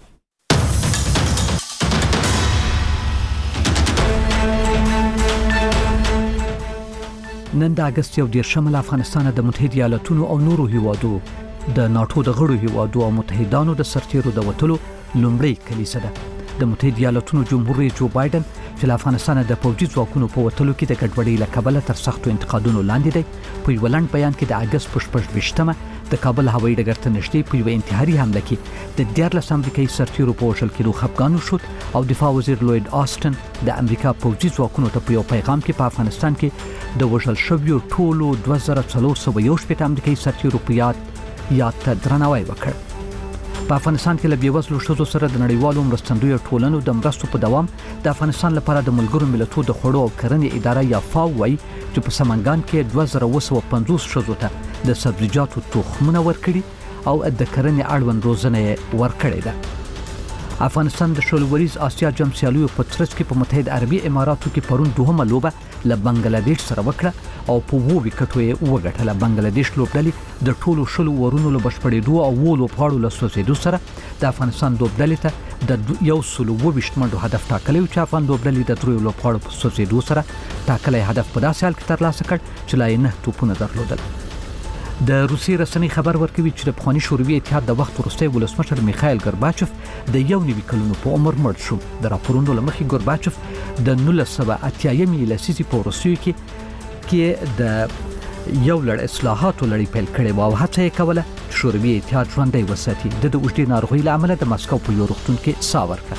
نن د اگست 1 افغانستان د متحده ایالاتونو او نورو هیوادو د ناتو د غړو هیوادو او متحدانو د سرتیرو د وټلو لومړی کلیسه ده. د متحده ایالاتونو جمهور رئیس جو بایدن چې افغانستان د پوځي ځواکونو په وټلو کې د ګډوډۍ له کبله تر سختو انتقادونو لاندې دی. په یو لنډ بیان کې د اگست 28 د کابل هوایي ډګر ته نږدې په یو انتحاري حمله کې د 14 امریکایي سرتیرو په وژل کېدو خفګان وشو، او دفاع وزیر لوید آسټن د امریکا پوځي ځواکونو ته په یو پیغام کې په افغانستان کې د وژل شویو ټولو 2411 امریکایي سرتیرو په یاد ته درناوی وکړ. په افغانستان کې له بیوزلو ښځو سره د نړیوالو مرستندویو ټولنو د مرستو په دوام د افغانستان لپاره د ملګرو ملتونو د خوړو او کرنې اداره یا فاو وايي چې په سمنګان کې 2250 ښځو ته د سبزیجاتو تخمونه ورکړي او د کرنې اړوند روزنه ورکړې ده. افغانستان د شلوریز آسیا جام سیالیو په ترڅ کې په متحده عربي اماراتو کې پرون دوهمه لوبه له بنگلاديش سره وکړه او په 2 وکټو یې وګټله. بنگلاديش لوبډلې د ټولو شلو ورونو له بشپړېدو او ولو پاړو له سوسېدو سره د افغانستان لوبډلې ته د 120 منډو هدف ټاکلی و چې افغان لوبډلې د 3 لوبغاړو په سوسېدو سره ټاکلی هدف په داسې حال کې ترلاسه کړ چې لا یې 9 توپونه درلودل. د روسي رسنۍ خبر ورکوي چې د پخواني شوروي اتحاد د وخت وروستی ولسمشر میخایل ګورباچف د 91 کلونو په عمر مړ شو. د راپورونو له مخې ګورباچف د 1980 لسیزې په وروستیو کې د یو لړ اصلاحاتو لړۍ پیل کړې و او هڅه یې کوله چې شوروي اتحاد ژوندی وساتي. د اوږدې ناروغۍ له امله د مسکو په یو روغتون کې ساه ورکړه.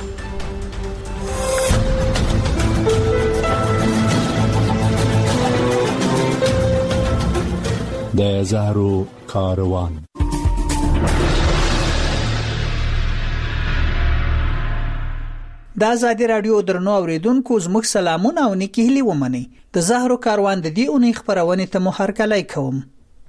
د زهرو کاروان. د آزادي رادیو درنو اوریدونکو زموږ سلامونه او نیکی هیلې ومنئ. د زهرو کاروان د دې اونۍ خبرونه ته مو هرکلی کوم.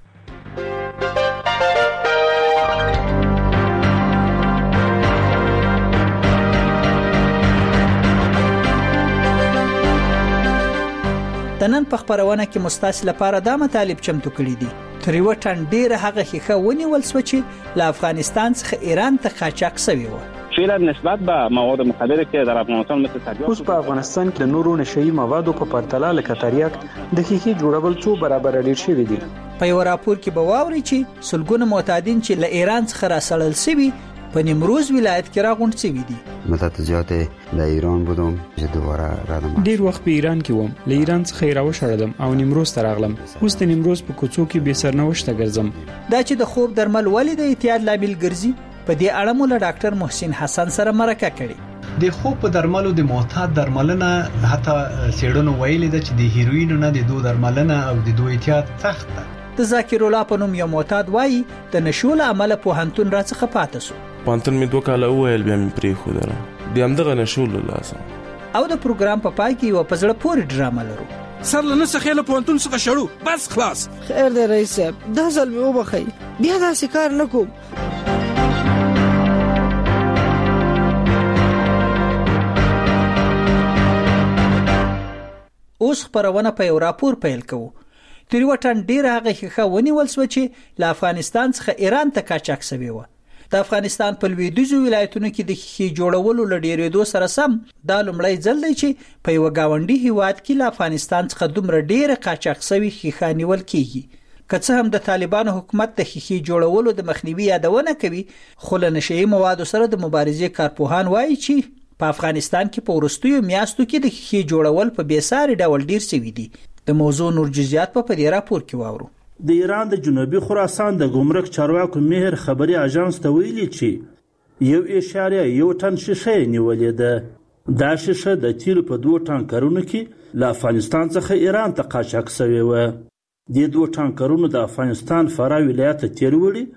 د نن په خبرونه کې مستاس لپاره دا مطالب چمتو کړي دي. تر یو ټن ډیره هغه خيخه ونیول سو چې له افغانستان څخه ایران ته قاچاق شوی و. فعلا نسبت به مواد مخدره که در افغانستان مثل تریاک اوس په افغانستان کې د نورو نشئی موادو په پرتله لکه تریاک د خيخي جوړول څو برابر ډیر شوی دي. په یو راپور کې به واوري چې سلګونه معتادین چې له ایران څخه راسلل شوی په نیمروز ولایت کې راغونډ شوی دي. متتجات د ایران بودم چې دوباره راځم. ډیر وخت په ایران کې وم، له ایران څخه راوښړم او نیمروز ته راغلم. اوس د نیمروز په کوڅو کې به سرنوشته ګرځم. دا چې د خوب درمل ولې د اعتیاد لامل ګرځي، په دې اړه مو له ډاکټر محسن حسن سره مرکه کړې. د خوب په درملو د معتاد درملنه حتی سیړونو ویلي ده چې د هیروین نه د دوه درملنه او د دوه اعتیاد سخت ده. د ذاکر الله په نوم یو معتاد وایي د نشو له امله پوهنتون راڅخه پاتې شو. پوهنتون می 2 کاله ویل بیا می پرې خو دره د همدغه نشو له لاسه. او د پروګرام په پای کې یو پزړه پورې ډرامه لرو. سر له نسخه له پوهنتون څخه شړو بس خلاص. خیر دی رئیس صاحب، دا ځل مې وبخئ، بیا داسې کار نه کوم. اوس خبرونه په یو راپور پیل کوو. تر یو ټن ډیره هغه خيخه ونیول سو چې له افغانستان څخه ایران ته قاچاق شوی و. د افغانستان په لویدیځو ولایتونو کې د خيخي جوړولو لډیرېدو سره سم دا لومړی ځل دی چې په یو گاونډي هیواد کې له افغانستان څخه دومره ډیره قاچاق شوی خيخه نیول کیږي. که څه هم د طالبانو حکومت د خيخي جوړولو د مخنیوي یادونه کوي، خو له نشئی موادو سره د مبارزې کارپوهان وایي چې په افغانستان کې په ورستیو میاشتو کې د خيخي جوړول په بیساري ډول ډیر شوی دي. د موضوع نور جزئیات په دې راپور کې واورو. د ایران د جنوبي خراسان د ګمرک چارواکو مهر خبري اژانس ته ویلي چې 1.1 ټن شیشه نیولې ده. دا شیشه د تیلو په 2 ټانکرونو کې له افغانستان څخه ایران ته قاچاق شوی و. د 2 ټانکرونو د افغانستان فراه ولایت ته تیل وړي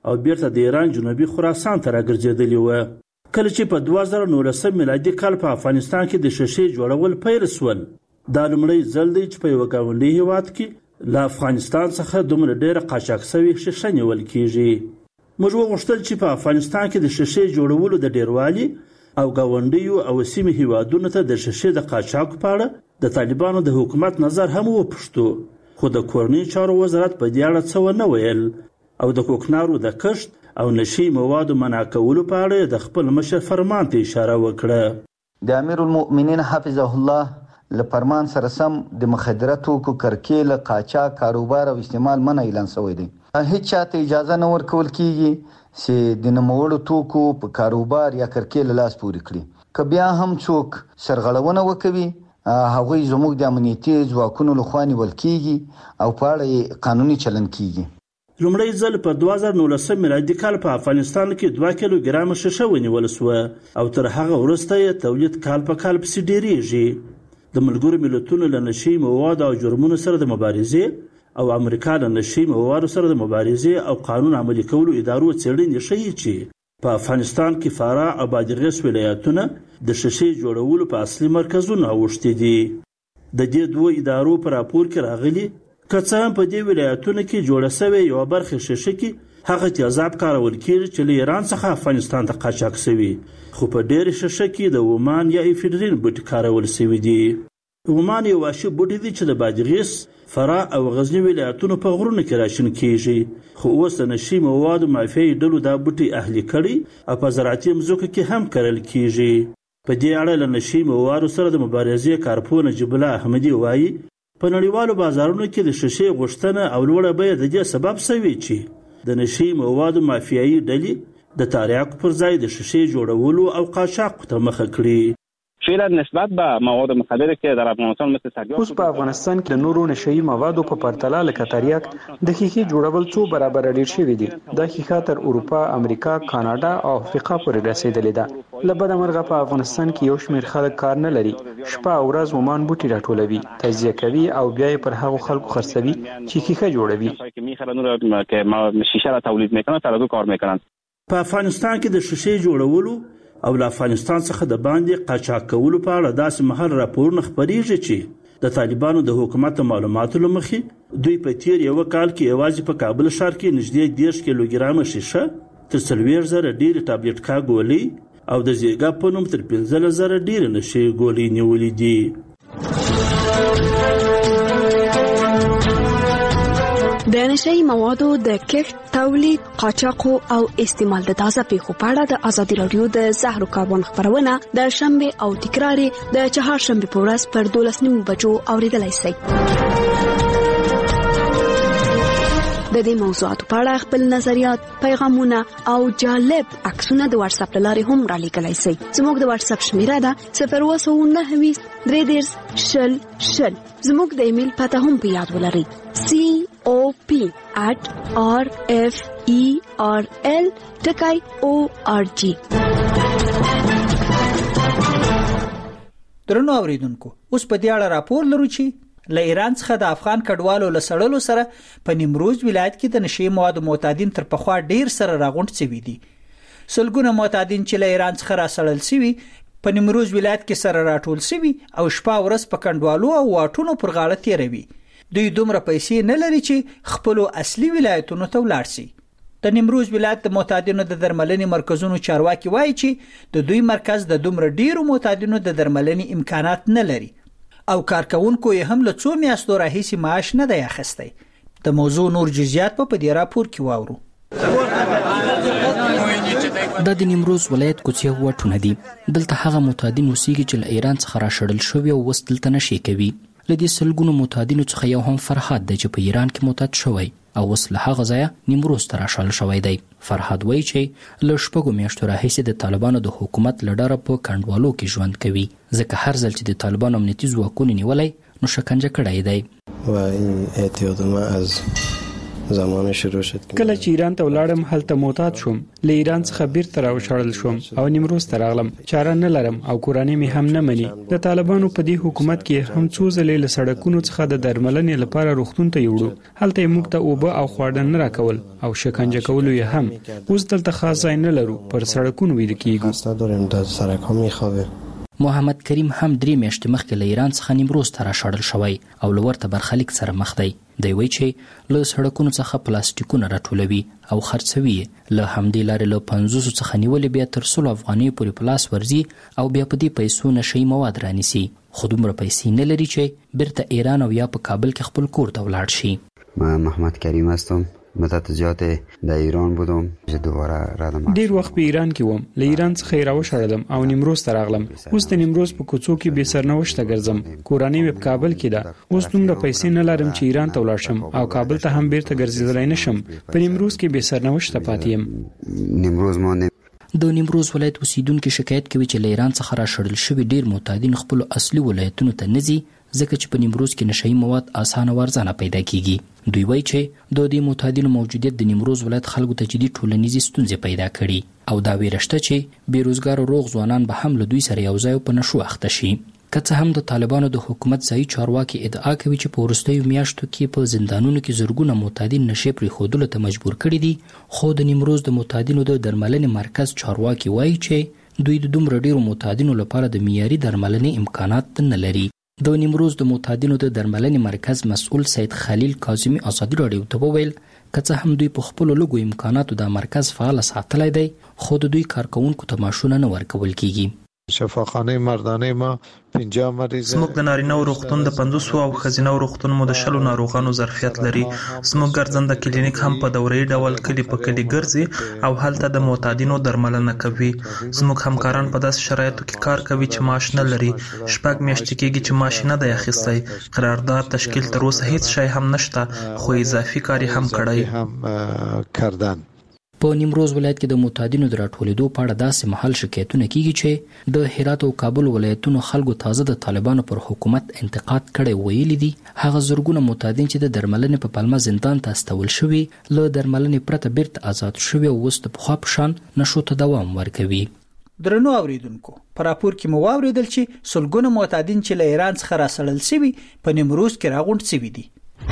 او بیرته د ایران جنوبي خراسان ته راګرځېدلې وه. کله چې په 2019 میلادي کال په افغانستان کې د شیشې جوړول پیل سول، دا لومړی ځل دی چې په یوه ګاونډي هیواد کې له افغانستان څخه دومره ډېره قاچاق سوې شیشه نیول کیږي. موږ وغوښتل چې په افغانستان کې د شیشې جوړولو د ډیروالي او ګاونډیو او سیمې هیوادونو ته د شیشې د قاچاق په اړه د طالبانو د حکومت نظر هم وپوښتو، خو د کورنۍ چارو وزارت په دې اړه څه ونه ویل او د کوکنارو د کښت او نشي موادو منع کولو په اړه د خپل مشر فرمان ته اشاره وکړه. د امیر المؤمنین حفظه الله له فرمان سره سم د مخدره توکو کرکیله، قاچاق، کاروبار او استعمال منع اعلان شوی دی. هیڅ چاته اجازه نه ورکول کیږي چې د نوموړو توکو په کاروبار یا کرکیله لاس پورې کړي. که بیا هم څوک سرغړونه وکوي، هغوی زموږ د امنیتي ځواکونو لخوا نیول کیږي او په اړه قانوني چلند کیږي. لومړی ځل په 2019 میلادي کال په افغانستان کې 2 کیلوګرامه شیشه ونیول سوه او تر هغه وروسته یې تولید کال په کال پسې ډیریږي. د ملګرو ملتونو له نشي موادو او جرمونو سره د مبارزې او امریکا له نشي موادو سره د مبارزې او قانون عملي کولو ادارو څېړنې ښیي چې په افغانستان کې فراه او بادغیس ولایتونه د شیشې جوړولو په اصلي مرکزونه اوښتي دي. د دې دوه ادارو په راپور کې راغلي که څه هم په دې ولایتونو کې جوړه سوې یوه برخه شیشه کې هغه تیزاب کارول کېږي چې له ایران څخه افغانستان ته قاچاق سوي، خو په ډېرې شیشه کې د اومان یا ایفیډرین بوټي کارول سوي دي. اومان یو وحشي بوټی دی چې د بادغیس، فراه او غزني ولایتونو په غرونو کې راشین کیږي، خو اوس د نشي موادو مافیایي ډلو دا بوټي اهلي کړي او په زراعتي مځکو کې هم کرل کیږي. په دې اړه له نشي موادو سره د مبارزې کارپوه نجیب الله احمدي وایي په نړیوالو بازارونو کې د شیشې غوښتنه او لوړه بیه د دې سبب شوې چې د نشي موادو مافیایي ډلې د تریاکو پر ځای د شیشې جوړولو او قاچاق ته مخه کړي. فعلا نسبت به مواد مخدره که در افغانستان مثل تریاک، اوس په افغانستان کې نورو نشئی موادو په پرتله لکه تریاک د ښیښې جوړول څو برابر ډیر شوي دي. دا ښیښه تر اروپا، امریکا، کاناډا او افریقا پورې رسیدلې ده. له بده مرغه په افغانستان کې یو شمېر خلک کار نه لري، شپه او ورځ ومان بوټي راټولوي، تجزیه کوي او بیا یې پر هغو خلکو خرڅوي چې ښیښه جوړوي. که شیشه را تولید میکنن ترادو کار میکنن. په افغانستان کې د شیشې جوړولو او له افغانستان څخه د باندې قاچاق کولو په اړه داسې مهال راپورونه خپریږي چې د طالبانو د حکومت معلوماتو له مخې دوی په تیر یو کال کې یوازې په کابل ښار کې نږدې 10 کیلوګرامه شیشه، تر 40,000 ډېرې ټابلیټکا ګولۍ او د زیګا په نوم تر 15,000 ډېرې نشي ګولۍ نیولې دي. د نشئی موادو د کښت، تولید، قاچاق او استعمال د تازه پیښو په اړه د ازادي رادیو د زهرو کاروان خبرونه د شنبه او تکرار د چهارشنبه په ورځ پر 12:09 بجو اوریدلای شئ. د دې موضوعاتو په اړه خپل نظریات، پیغامونه او جالب عکسونه د واتس اپ لارې هم را لیږلای شئ. زموږ د واتس اپ شمیره ده 029 3 0 زموږ د ایمیل پته هم په یاد ولرئ: cop@referl.org. درنو اوریدونکو، اوس په دې اړه راپور لرو چې له ایران څخه د افغان کډوالو له سړلو سره په نیمروز ولایت کې د نشي موادو معتادین تر پخوا ډیر سره راغونډ شوي دي. سلګونه معتادین چې له ایران څخه را سړل شوي په نیمروز ولایت کې سره راټول شوي او شپه ورځ په کډوالو او واټونو پر غاړه تیروي. دوی دومره پیسې نه لري چې خپل اصلي ولایتونو ته ولاړ شي. د نیمروز ولایت د معتادینو د درملنې مرکزونو چارواکي وایي چې د دوی مرکز د دومره ډیرو معتادینو د درملنې امکانات نه لري او کارکونکو یې هم له څو میاشتو راهیسې معاش نه دی اخیستی. د موضوع نور جزئیات په دې راپور کې واورو. دا د نیمروز ولایت کوڅې واټونه دي. دلته هغه معتادین اوسېږي چې له ایران څخه راشړل شوي او اوس دلته نشي کوي. له دې سلګونو معتادینو څخه یو هم فرهاد دی چې په ایران کې معتاد شوی او اوس له هغه ځایه نیمروز ته راشړل شوی دی. فرهاد وایي چې له شپږو میاشتو راهیسې د طالبانو د حکومت له ډاره په کنډوالو کې ژوند کوي، ځکه هر ځل چې د طالبانو امنیتي ځواکونو نیولی نو شکنجه کړی دی. و این اعتیاد ما از زمانه شروع شد. کله چې ایران ته ولاړم هلته معتاد شوم، له ایران څخه بیرته راوشړل شوم او نیمروز ته راغلم. چاره نه لرم او کورنۍ مې هم نه مني. د طالبانو په دې حکومت کې هم څو ځلې له سړکونو څخه د درملنې لپاره روغتون ته یوړو. هلته موږ ته اوبه او خواړه نه راکول او شکنجه کولو یې هم. اوس دلته خاص ځای نه لرو، پر سړکونو ویده کیږو. محمد کریم هم 3 میاشتې مخکې له ایران څخه نیمروز ته راشړل شوی او له ورته برخلیک سره مخ دی. دی وایي چې له سړکونو څخه پلاستیکونه راټولوي او خرڅوي. له همدې لارې له 500 څخه نیولې بیا تر 100 افغانۍ پورې پلاس ورځي او بیا په دې پیسو نشي مواد رانیسي. خو دومره پیسې نه لري چې بیرته ایران او یا په کابل کې خپل کور ته ولاړ شي. من محمد کریم هستم. مدت زیات در ایران بودم. دوباره رادم. ډیر وخت په ایران کې وم. له ایران څخه راوشړلم او نیمروز ته راغلم. اوس د نیمروز په کوڅو کې به سرنوشت ګرځم. کورنۍ په کابل کې ده. اوس دومره پیسې نه لرم چې ایران ته ولاړ شم او کابل ته هم بیرته ګرځېدلای نشم. په نیمروز کې به سرنوشت پاتې یم. نیمروز ما د نیمروز ولایت اوسیدونکو شکایت کوي چې له ایران څخه راشړل شوی ډیر معتادین خپل اصلي ولایتونو ته نه ځي ځکه چې په نیمروز کې نشئی مواد اسانه ورزانه پیدا کیږي. دوی وایي چې د دې معتادینو موجودیت د نیمروز ولایت خلکو ته جدي ټولنیزې ستونزې پیدا کړي او دا ویرشته چې بیروزګار روغ ځوانان به هم له دوی سره یو ځای په نشو اخته شي. که څه هم د طالبانو د حکومت ځایي چارواکي ادعا کوي چې په وروستیو میاشتو کې په زندانونو کې زرګونه معتادین نشي پرېښودلو ته مجبور کړي دي، خو د نیمروز د معتادینو د درملنې مرکز چارواکي وایي چې دوی د دومره ډیرو معتادینو لپاره د معیاري درملنې امکانات نه لري. د نیمروز د معتادینو د درملنې مرکز مسؤل سید خلیل کاظمی ازادي راډیو ته وویل که څه هم دوی په خپل لږو امکاناتو د مرکز فعال ساتلای دی خو د دوی کارکونکو ته معاشونه نه ورکول کیږي. شفاخانه مردانه ما 50 مریض زموږ د نارینه روغتون د 500 او ښځینه روغتون مو د 100 ناروغانو ظرفیت لري. زموږ ګرځنده کلینیک هم په دوري ډول کلی په کلی ګرځي او هلته د معتادینو درملنه کوي. زموږ همکاران په داسې شرایطو کې کار کوي چې معاش نه لري. 6 میاشتې کېږي چې معاش نه دی اخیستی. قرارداد تشکیل تر اوسه هیڅ شی هم نشته خو اضافي کاری هم کړی. په نیمروز ولایت کې د معتادینو د راټولېدو په اړه داسې محل شکایتونه کیږي چې د هرات او کابل ولایتونو خلکو تازه د طالبانو پر حکومت انتقاد کړي ویلي دي. هغه زرګونه معتادین چې د درملنې په پلمه زندان ته استول شوي له درملنې پرته بیرته آزاد شوي او اوس د پخوا په شان نشو ته دوام ورکوي. درنو اوریدونکو، په راپور کې مو واوریدل چې سلګونه معتادین چې له ایران څخه راسړل شوي په نیمروز کې راغونډ شوي دي.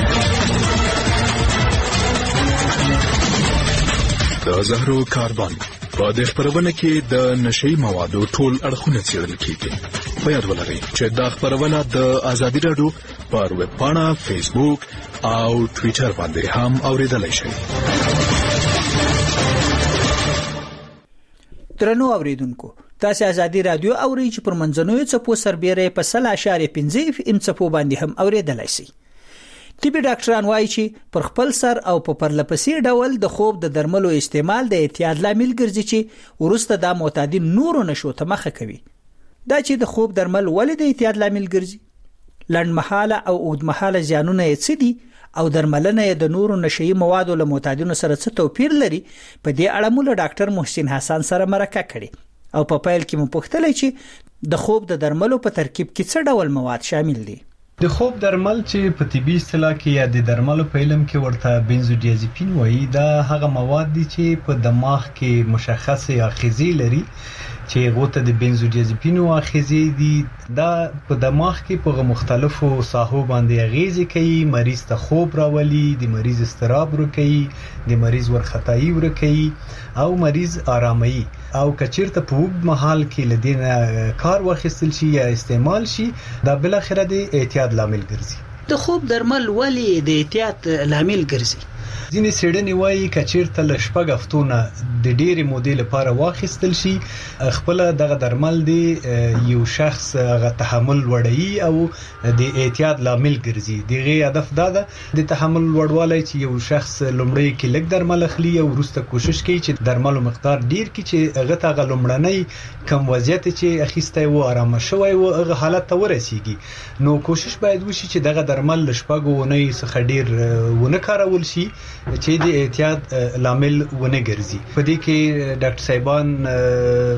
د زهرو کاربن په دې خبرونه کې د نشئی موادو ټول اړخونه څېړل کیږي. په یاد ولرئ چې دا خبرونه د ازادي راډیو پر ویب پاڼه، فیسبوک او ټوئیټر باندې هم اوریدلای شئ. درنو اوریدونکو، تاسو ازادي راډیو اورئ چې پر منځنوي څپو سربېره په 0.5 FM څپو باندې هم اوریدلای شئ. طبي ډاکټران وایي چې پر خپل سر او په پرلپسې ډول د خوب د درملو استعمال د اعتیاد لامل ګرځي چې ورسته د معتادین نورو نشو ته مخه کوي. دا چې د خوب درمل ولې د اعتیاد لامل ګرځي، لنډمحاله او اوږدمحاله زیانونه یې څه دي او درملنه یې د نورو نشئی موادو له معتادینو سره څه توپیر لري، په دې اړه مو له ډاکټر محسن حسن سره مرکه کړې او په پیل کې مو پوښتلې چې د خوب د درملو په ترکیب کې څه ډول مواد شامل دي. د خوب درمل چې په طبي اصطلاح کې یا د درملو په علم کې ورته بنزودیازپین وایي، دا هغه مواد دي چې په دماغ کې مشخصه آخذې لري چې غوته د بنزودیازپین آخذې دي. دا په دماغ کې په مختلفو ساحو باندې اغیزه کوي، مریض ته خوب راولي، د مریض استراب ورکوي، د مریض ورختایي ورکوي او مریض آرامي او کچیرته په وګړي محل کې لدینه کار واخیستل شي یا استعمال شي، دا بل اخره د اعتیاد لامل ګرځي. د خوب درمل ولی د اعتیاد لامل ګرځي؟ ځینې څېړنې وایي کچیرته له 6 هفتونه د ډېرې مودې لپاره واخیستل شي، خپل دغه درمل دی یو شخص غ تحمل وړي او د اعتیاد لامل ګرځي. دغه هدف دا ده د تحمل وړوالی چې یو شخص لومړی کې لږ درمل اخلي او وروسته کوشش کوي چې درملو مقدار ډیر کړي چې هغه ته لومړنی کم وضعیت چې اخیسته و آرام شوی و هغه حالت ته ورسیږي. نو کوشش باید وشي چې دغه درمل له 6 ونې څخه ډیر ونه کارول شي چې د اعتیاد لامل ونه ګرځي. په دې کې ډاکټر صاحبان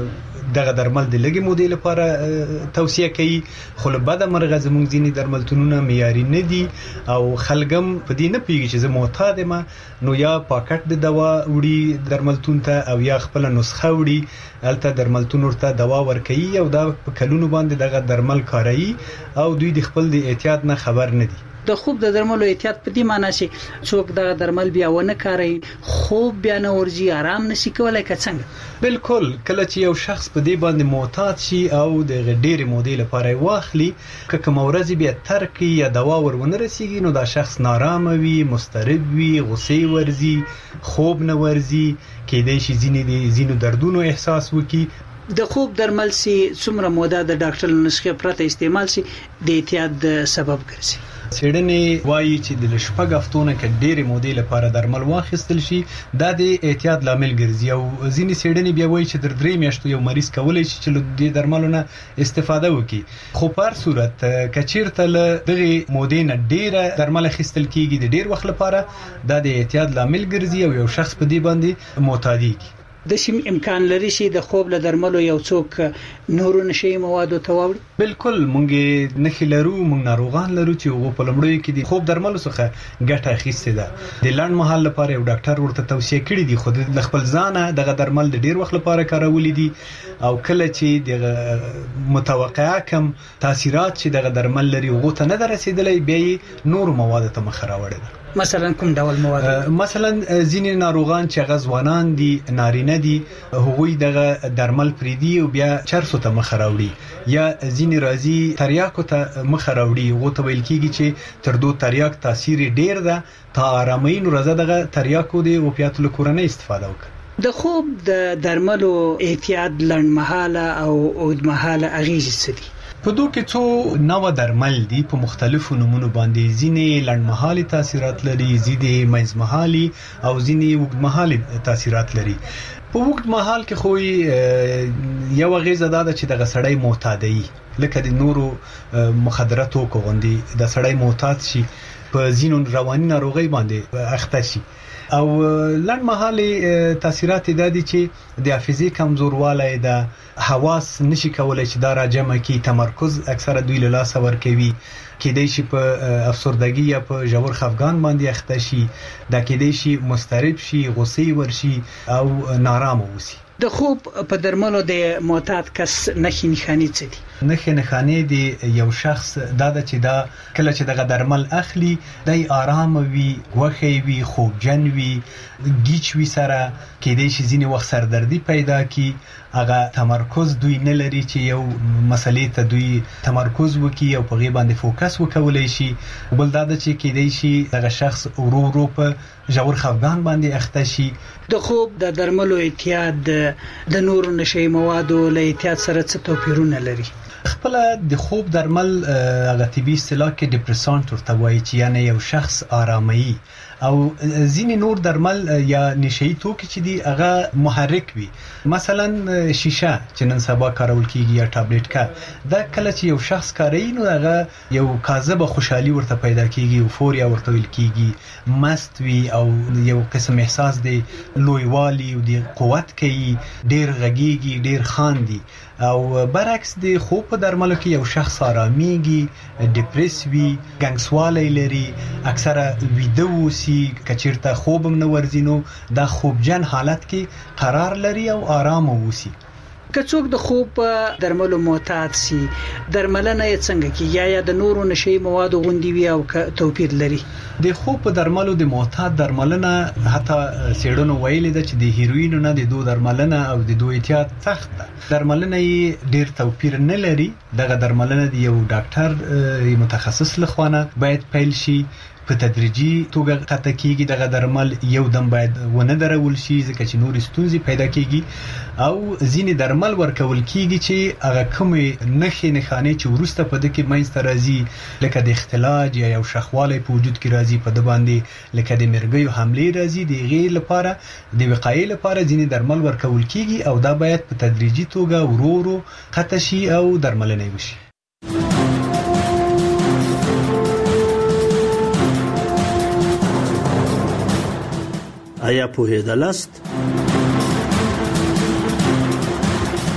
دغه درمل د لږې مودې لپاره توصیه کوي، خو له بده مرغه زموږ ځینې درملتونونه معیاري نه دي او خلک هم په دې نه پوهېږي چې زه معتاد یم، نو یا پاکټ د دوا وړي درملتون ته او یا خپله نسخه وړي، هلته درملتون ورته دوا ورکوي او دا په کلونو باندې دغه درمل کاروي او دوی د خپل د احتیاط نه خبر نه دي. د خوب د درملو احتیاط په دې معنی چې څوک دغه درمل بیا ونه کاروي، خوب بیا نه ورځي، آرام نشي کولای که څنګه؟ بالکل، کله چې یو شخص په دې باندې معتاد شي او د ډېرې مودې لپاره واخلي، که کومه ورځ بیا ترک یا دوا ورونه رسیږي، نو دا شخص نارامه وي، مضطرب وي، غصې ورځي، خوب نه ورځي، کېدای شي ځینو دردونو احساس وکړي. د خوب درمل سي څومره موده د ډاکټر نسخه پرته استعمال سي د احتیاط سبب ګرځي؟ څېړنې وایي چې د شپږ هفتو نه کې ډېرې مودې لپاره درمل واخیستل شي دا د احتیاط لامل ګرځي، او ځینې څېړنې بیا وایي چې تر 3 میاشتو یو مریض کولی شي چې د درملو نه استفاده وکړي. خو په هر صورت که چېرته له دغې مودې نه ډېره درمل اخیستل کېږي د ډېر وخت لپاره، دا د احتیاط لامل ګرځي او یو شخص په دې باندې معتادېږي. د سیم امکان لري چې د خوب له درملو یو څوک نورو نشي موادو ته واوړي؟ بالکل، مونږ نه لرو، مونږ ناروغان لرو چې هغه په لمړیو کې د خوب درملو څخه ګټه اخیستې ده. د لنډ مهال لپاره یو ډاکټر ورته توصیه کړې دي، خو د خپل ځانه دغه درمل د ډیر وخت لپاره کارولې دي او کله چې د متوقعه کم تاثیرات چې دغه درمل لري هغه ته نه رسیدلې، بیا نور مواد ته مخ راوړي. مثلا کوم ډول مواد؟ مثلا ځینې ناروغان چې غزوانان دي، نارینه دي، هغوی دغه درمل پریدي او بیا چرسو ته مخ راوړي، یا ځینې راځي تریاکو ته مخ راوړي، هغه ته ویل کېږي چې تر دو تریاک تاثیر ډیر ده، تا آرامۍ نو راځه دغه تریاکو دی او پیاتو له کورنۍ استفاده وکړه. د خوب د درملو احتیاط لنډمهاله او اوږدمهاله اغېزې څه دي؟ په دوه کې څو نوع درمل دي په مختلفو نمونو باندې، ځینې لنډمهالي تاثیرات لري، ځینې منځمهالي او ځینې اوږدمهالي تاثیرات لري. په اوږد مهال کې خو یو غیزه ده چې دغه سړی معتادي لکه د نورو مخدراتو کوغندي د سړی معتاد شي، په ځینو رواني ناروغي باندې اخته شي. او لنډمهالي تاثیرات دي چې د حافظې کمزوروالی ده، حواس نشي کولای چې دا راجمع کی، تمرکز اکثره دوی له لاسه ورکوي، کېدای شي په افسردګي یا په ژور خفګان باندې اخته شي، دا کېدای شي مضطرب شي، غصې ورشي او نارامه وسی. د خوب په درملو د معتاد کس نښې نښانې څه دي؟ نښې نښانې د یو شخص دا ده چې دا کله چې دغه درمل اخلي دی آرام وي، غوښې وي، خوبجن وي، گیچ وي، سره کېدای شي ځینې وخت سردردي پیدا کی، هغه تمرکز دوی نه لري چې یو مسلې ته دوی تمرکز وکړي او په غي باندې فوکس وکولای شي. بل دا چې کېدای شي دغه شخص ورو ورو په ژور خفګان باندې اخته شي. د خوب د درملو احتیاط د نورو نشي موادو له احتیاط سره څه توپیرونه لري؟ خپل د خوب درمل هغه طبي اصطلاح کې ډیپریسانت ورته وایي چې یعنی یو شخص آرامي، او ځینې نور درمل یا نشئی توکي چې دی هغه محرک وي، مثلا شیشه چې نن سبا کارول کیږي یا ټابلیټ کا، دا کله چې یو شخص کاروي نو هغه یو کاذب خوشحالي ورته پیدا کیږي، اوفوریا ورته ویل کیږي، مست وي او یو قسم احساس دی لویوالي او دی قوت کوي، ډیر غږیږي، ډیر خاندي. او برعکس د خوب په درملو کې یو شخص آرامیږي، ډیپریس وي، ګنګسوالی لري، اکثره ویده وسی، کچیرته خوبم نه ورځي نو دا خوبجن حالت کې قرار لري او آرام وسی. که څوک د خوب درملو معتاد سي، درملنه یې څنګه کیږي؟ یا د نورو نشي موادو غوندي وي او توپیر لري؟ د خوب په درملو د معتاد درملنه حتی سیړونو ویلي ده چې د هیروینو نه د دوه درملنه او د دوه احتیاط سخت ده. درملنه یې ډیر توپیر نه لري. دغه درملنه د یو ډاکټر متخصص لخوانه باید پیل شي، په تدریجي توګه قطع کیږي. دغه درمل یو دم باید ونه درول شي ځکه چې نور ستونزې پیدا کیږي، او ځینې درمل ورکول کیږي چې هغه کومې نښې نښانې چې وروسته په دې کې منځته راځي لکه د اختلاج یا یو شخوالی په وجود کې راځي په د باندې، لکه د مرګیو حملې راځي، د غیر لپاره د وقایې لپاره ځینې درمل ورکول کیږي او دا باید په تدریجي توګه ورو ورو قطع شي او درملنه وشي. آیا پوهېدلاست؟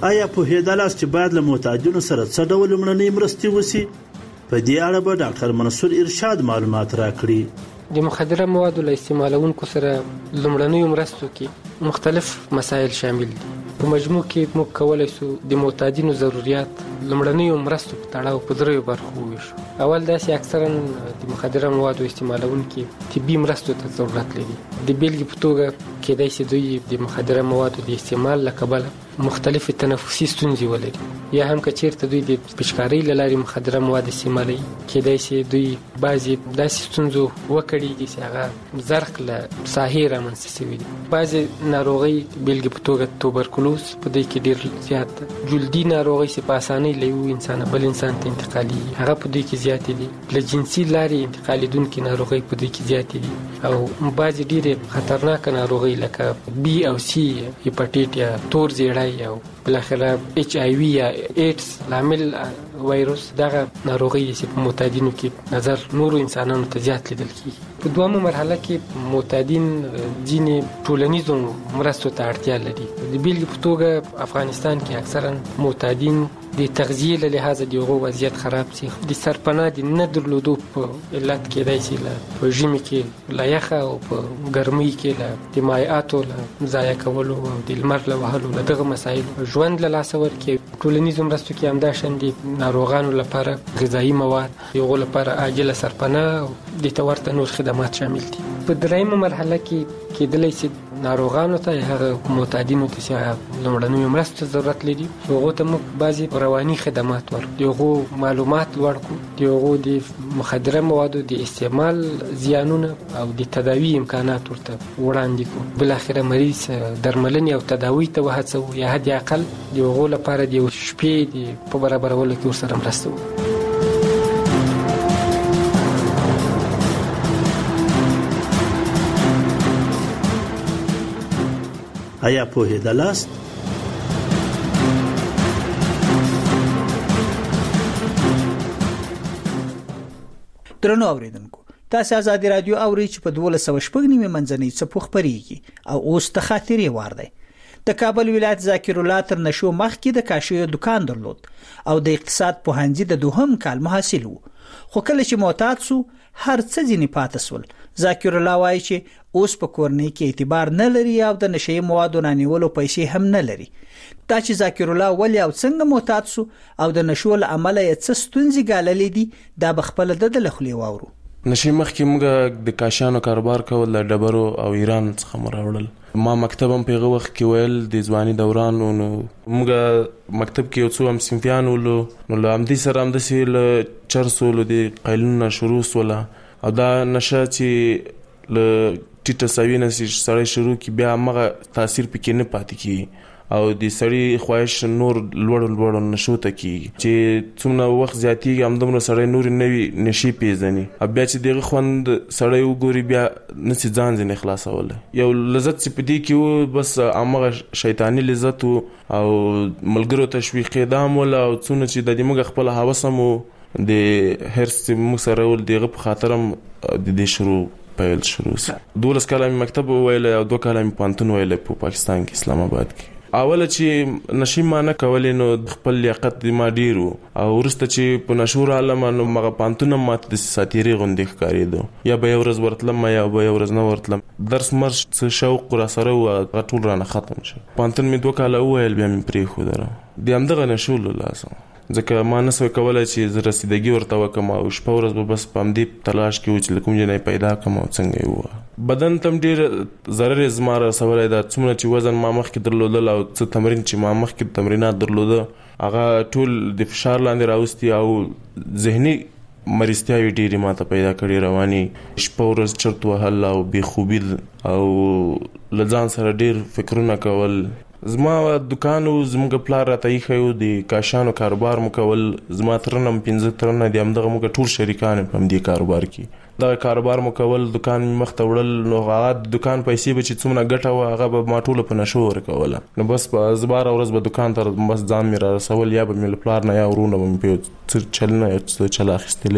آیا پوهېدلاست چې باید له معتادینو سره څه ډول لومړنۍ مرستې وشي؟ په دې اړه به ډاکټر منصور ارشاد معلومات راکړي. د مخدره موادو له استعمالونکو سره لومړنیو مرستو کې مختلف مسایل شامل دي. په مجموع کې موږ کولی شو د معتادینو ضرورت لومړنیو مرستو په تړاو په دریو برخو وویشو. اول داسې اکثرا د مخدره موادو استعمالونکي طبي مرستو ته ضرورت لري. د بیلګې په توګه کېدای شي دوی د مخدره موادو د استعمال له کبله مختلفې تنفسي ستونزې ولري، یا هم که چیرته دوی د پشکارۍ له لارې مخدره مواد استعمالوي، کېدای شي دوی بعضې داسې ستونزو وکړېږي چې هغه زرق له ساحې رامنځته شوي دي. بعضې ناروغۍ بیلګې په توګه توبرکلوز په دې کې ډېر زیات ده. جلدي ناروغۍ چې په اسانۍ له یو انسانه بل انسان ته انتقالېږي هغه په دې کې زیاتې دي. له جنسي لارې انتقالېدونکې ناروغۍ په دې کې زیاتې دي، او بعضې ډېرې خطرناکه ناروغۍ لکه بي او سي هیپاټیټ یا تور زیړی او بالاخره HIV یا ایډز لامل وایروس، دغه ناروغۍ چې په معتادینو کې نظر نورو انسانانو ته زیات لیدل کیږي. په دویمه مرحله کې معتادین ځینې ټولنیزو مرستو ته اړتیا لري. د بیلګې په توګه افغانستان کې اکثرا معتادین د تغذیې له لحاظه د هغو وضعیت خراب شي. د سرپناه د نه درلودو په علت کېدای شي په ژمي کې له یخه او په ګرمۍ کې له د مایعاتو له ضایع کولو او د لمر له وهلو له دغه مسایلو ژوند له لاسه ورکوي. ټولنیزو مرستو کې همداشان د ناروغانو لپاره غذایي مواد، د هغو لپاره عاجله سرپناه او د ته ورته نور خدمات شامل دي. په درېیمه مرحله کې کېدلی شي ناروغانو ته هغه معتادینو ته چې لومړنیو مرستو ضرورت لري هغو ته موږ بعضې رواني خدمات ورکړو، د هغو معلومات لوړ کړو، د هغو د مخدره موادو د استعمال زیانونه او د تداوي امکانات ورته وړاندې کړو. بالاخره مریض درملنې او تداوي ته وهڅوو، یا حد اقل د هغو لپاره د یو شپې په برابرولو کې ورسره مرسته وکړو. آیا پوهېدلاست؟ درنو اوریدونکو، تاسو آزادي رادیو اورئ چې په 1290 منځنۍ څپو خپرېږي او اوس د خاطرې وار دی. د کابل ولایت ذاکر الله تر نشو مخکې د کاشیو دکان درلود او د اقتصاد پوهنځي د دوهم کال محصل وو، خو کله چې معتاد سو هر څه ځینې پاتې سول. ذاکر الله وایي چې اوس په کورنۍ کې اعتبار نه لري او د نشي موادو رانیولو پیسې هم نه لري. دا چې ذاکر الله ولې او څنګه معتاد سو او د نشو له امله یې څه ستونزې ګاللې دي، دا بخپله د لخلې واورو. نشي مخکې موږ د کاشانو کاروبار کول د ډبرو او ایران څخه مراوړل. ما مکتب هم په هغه وخت کې ویل د ځواني دوران، نو موږ مکتب کې یو څو هم صنفیان ولو، نو له همدې سره همداسې له چرسو له د قیلونو شروع سوله، او دا نشه چې له ټیټه سوي نه سړی شروع کړي بیا همغه تاثیر پکې نه پاتې کېږي او د سړي خواهش نور لوړو نشو ته کېږي چې څومره وخت زیاتېږي همدومره سړی نورې نوې نشي پیژني، او بیا چې دغه خوند سړی وګوري بیا نسي ځان ځینې خلاصولی. یو لذت چې په دې کې و بس همغه شیطاني لذت و او ملګرو تشویقېدا هم وله، او څونه چې د دې موږ خپل هوس هم و د هرس چې موږ سره ول دغه په خاطر هم د دې شروع 12 کاله مې مکتب وویل او 2 کاله مې پوهنتون ویل په پاکستان کې اسلام آباد کې. اوله چې نشي ما نه کولې نو خپل لیاقت د ما ډیر او ورسته چې په نشور عالم نو مغه پانتون ماته د ساتيري غونډې ښکارېدو، یا به ورځ ورتلم یا به ورځ نه ورتلم، درس مرش شوق را سره او ټول رانه ختم شو. پانتون مې 2 کاله ویل بیا مې پرې خو درم د همدغه نشول لازم، ځکه ما نسو کولای چې زه رسیدګي ورته وکم او شپه ورځ به بس پام دې تلاش کې و چې کوم جنې پیدا کوم او څنګه یو بدن تم ډیر ضرر زما را سوالای دا څومره چې وزن ما مخ کې درلودل او څه تمرین چې ما مخ کې تمرینات درلوده هغه ټول د فشار لاندې راوستي او ذهني مریضتیاوې ډېرې ماته پیدا کړې، رواني شپه ورځ چرت وهل او بې خوبي او له ځان سره ډېر فکرونه کول. زما دکان و زموږ پلار راته ایښی و د کاشانو کاروبار مو کول، زما ترنه 15 ترنه د همدغه موږ ټول شریکان په همدې کاروبار کې دغه کاروبار مو کول، دکان مې مخ ته وړل، نو هغه د دکان پیسې به چې څومره ګټه وه هغه به ما ټوله په نشو ورکوله، نو بس په زباره ورځ به دکان ته بس ځان مې را رسول، یا به مې له پلار نه یا ورونه به مې په یو څه چلونه یو څه چل اخیستلی.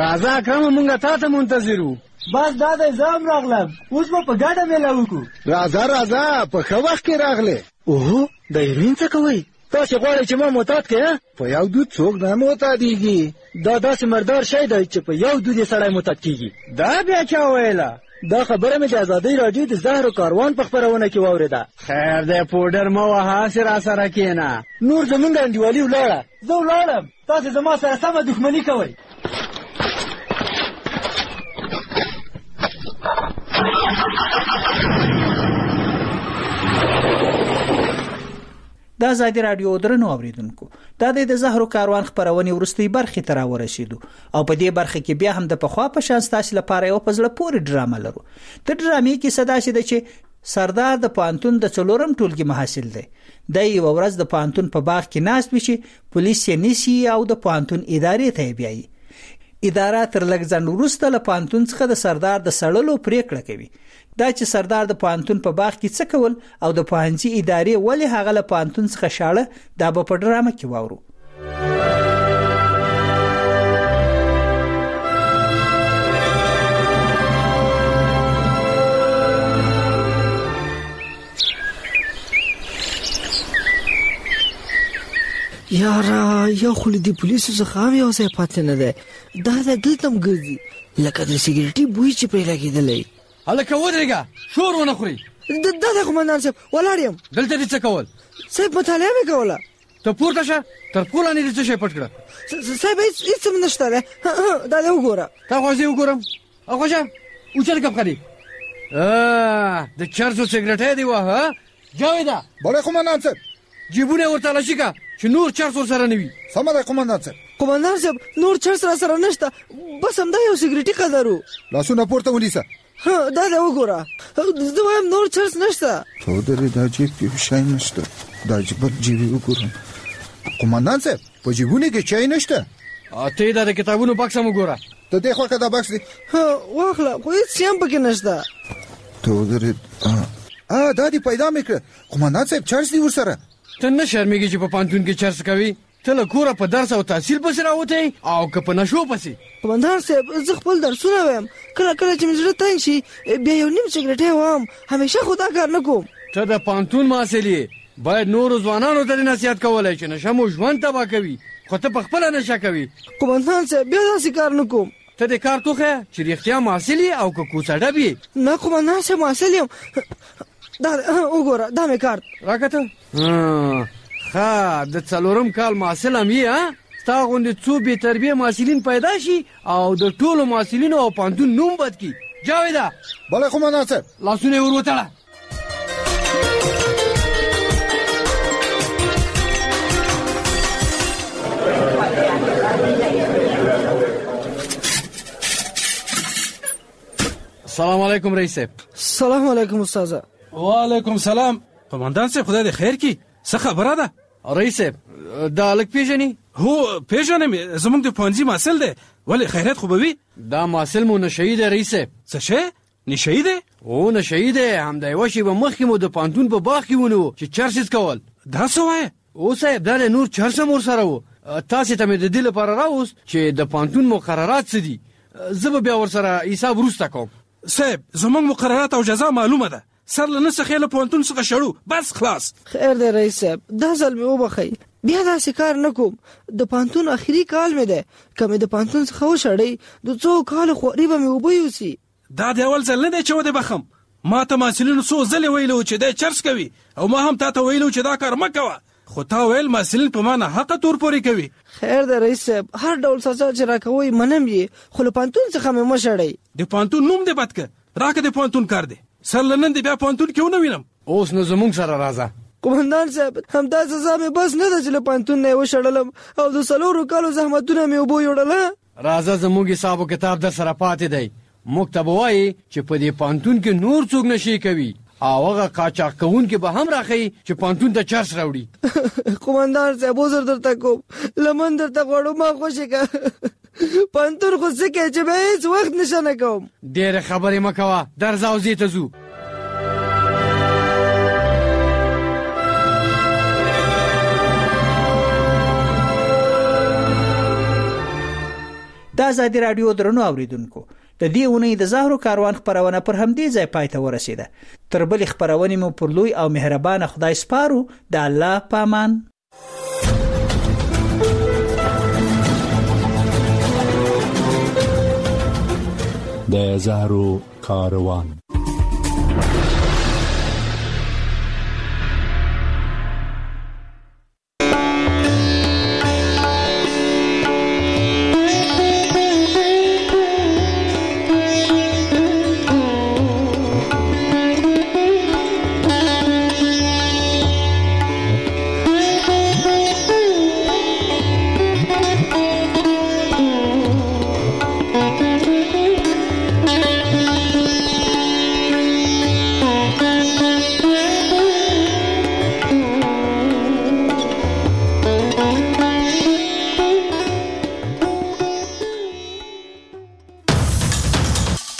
راځه اکرم مونږه تا ته منتظر وو. بس دا د زام راغلم، اوس به په ګډه میله وکړو. راځه په ښه وخت کې راغلې. اوهو د هیروین څه کوئ؟ تاسې غواړئ چې ما معتاد کړې؟ په یو دود څوک نه معتادېږي. دا داسې مردار شی دی چې په یو دود یې سړی معتاد کېږي. دا بیا چا ویله؟ دا خبره مې د ازادۍ راډیو د زهرو کاروان په خپرونه کې واورېده. خیر دی پوډر مه وهه، هسې راسره کښېنه. نور زمونږ انډیوالي ولاړه، زه ولاړم، تاسې زما سره سمه دښمني کوئ. د ازادي راډیو درنو اوریدونکو، دا د زهرو کاروان خبرونه ورستۍ برخې ته راورسېدو او په دې برخه کې بیا هم د پخوا په شان ستاسو لپاره یو په زړه پورې ډرامه لرو. د ډرامې کې صدا شي د چې سردار د پانتون د څلورم ټولګي محصل دی. د یو ورځ د پانتون په باغ کې ناست وي چې پولیس یې نیسي او د پانتون ادارې ته بیایي. اداره تر لږ ځنډ وروسته له پانتون څخه د سردار د سړلو پریکړه کوي. دا چې سردار د پانتون په باغ کې څه کول او د پوهنځي ادارې ولې هغه له پانتون څخه شاړه، دا به په ډرامه کې واورو. یاره یو خو د پولیسو څخه هم یو ځای پاتې نه دی. دا دلته هم ګرځي لکه د سګریټي بوی چې پرې لګېدلی. هلکه ودرېږه، شور ونه خوري. دا د قومندان صاحب ولاړ یم. دلته دې څه کول؟ صاحب مطالعه مې کوله. ته پورته شه، تر پوله نه دې څه شی پټ کړه. صاحب هېڅ هم نشته دی. دا دې وګوره. تا خو زه وګورم. اخوشه اوچت کپ خري د چرسو سګریټ دی واه. جاویدا بله قومندان صاحب جیبونه ورته لشي کا چې نور چرس ور سره نه وي. سمه ده قومندان صاحب. قومندان صاحب نور چرس را سره نشته، بس همدا یو سګریټي قدرو. لاسونه پورته ونیسه. دا دې وګوره، زه وایم نور چرس نشته. چودرې دا جیب کې شی نشته. دا جیب وګورم. قومندان صاحب په جیبونه کې چای نشته. ته دا د کتابونو بکس هم وګوره. ته دې خوا کې دا بکس دی. واخله، خو هېڅ هم پکې نشته. چودرې دا دې پیدا مې کړه. قومندان صاحب چرس دی ورسره. ته نه شرمېږي چې په پانتون کې چرس کوي؟ ته له کوره په درس او تحصیل پسې راوتی او که په نشو پسې؟ قومندان صاحب زه خپل درسونه وایم، کله کله چې مې زړه تنګ شي بیا یو نیم سګریټ وایم، همیشه خو دا کار نه کوم. ته د پانتون محصل یې، باید نورو ځوانانو ته نصیحت کولی چې نشه مو ژوند تباه کوي، خو ته په خپله نشه کوي. قومندان صاحب بیا داسې کار نه کوم. ته دې کار توښیه چې رښتیا محصل یې او که کوڅه ډب یې. نه قومندان صاحب محصل یم. دا وګوره دا مې کارت راکته. ښه د څلورم کال محصل هم یې. ستا غوندې څو بې تربیه محصلین پیدا شي او د ټولو محصلینو او پانتون نوم بد کړي. جاویده بله قومندان صاحب. لاسونه یې ور وتړه. السلام علیکم رئیس صاحب. سلام علیکم استاذه. وعلیکم سلام. قومندان صاحب خدای دې خیر کړي. څه خبره ده؟ رئیس صاحب دا هلک پیژنې؟ هو پیژنم، زموږ د پوهنځي محصل دی. ولې خیریت خو به وي؟ دا محصل مو نشهیي دی رئیس صاحب. څه شی؟ نشهیي دی؟ هو نشهیي دی. همدا یوه شېبه مخکې مو د پانتون په باغ کې ونیو چې چرس یې کول. دا څه وایې؟ او صاحب دا نور چرس هم ورسره و. تاسې ته مې د دې لپاره راوست چې د پانتون مقررات څه دي. زه به بیا ورسره حساب وروسته کوم. صاحب زموږ مقررات او جزا معلومه ده. سر له نه څخه له پوهنتون څخه شړو، بس خلاص. خیر دی رئیس صاحب، دا ځل مې وبخئ، بیا داسې کار نه کوم. د پوهنتون اخري کال مې دی، که مې د پوهنتون څخه وشړئ د څو کالو خواري به مې اوبه یوسي. دا د اول ځل نه دی چې ودې بخم. ما ته محصلینو څو ځلې ویلو چې دی چرس کوي او ما هم تا ته ویلو چې دا کار مه کوه، خو تا ویل محصلین په ما ناحقه تور پورې کوي. خیر دی رئیس صاحب، هر ډول سزا چې راکوئ منم یې، خو له پوهنتون څخه مې مه شړئ. د پوهنتون نوم دې بد که، راکه د پوهنتون کار دی. سر له نن دې بیا پوهنتون کې ونه وینم. اوس نو زموږ سره راځه. قومندان صاحب همدا سزا مې بس نه ده چې له پوهنتون نه یې وشړلم او د 4 کالو زحمتونه مې اوبه یوړله. راځه زموږ حساب و کتاب در سره پاتې دی. موږ ته به وایي چې په دې پوهنتون کې نور څوک نشي کوي او هغه قاچاق کوونکي به هم راښیي چې پوهنتون ته چرس راوړي. قومندان صاحب عذر درته کوم، لمن درته غواړم، ما خوشې که پوهنتون خو څه کوي چې به هېڅ وخت نشه نه کوم. ډېرې خبرې مه کوه، درځه او زی ته ځو. د ازادي رادیو درنو اوریدونکو د دې اونۍ د زهرو کاروان خبرونه پر همدې ځای پای ته ورسیده. تر بلې خبرونې مو پر لوی او مهربان خدای سپارو. د الله پامان. د زهرو کاروان.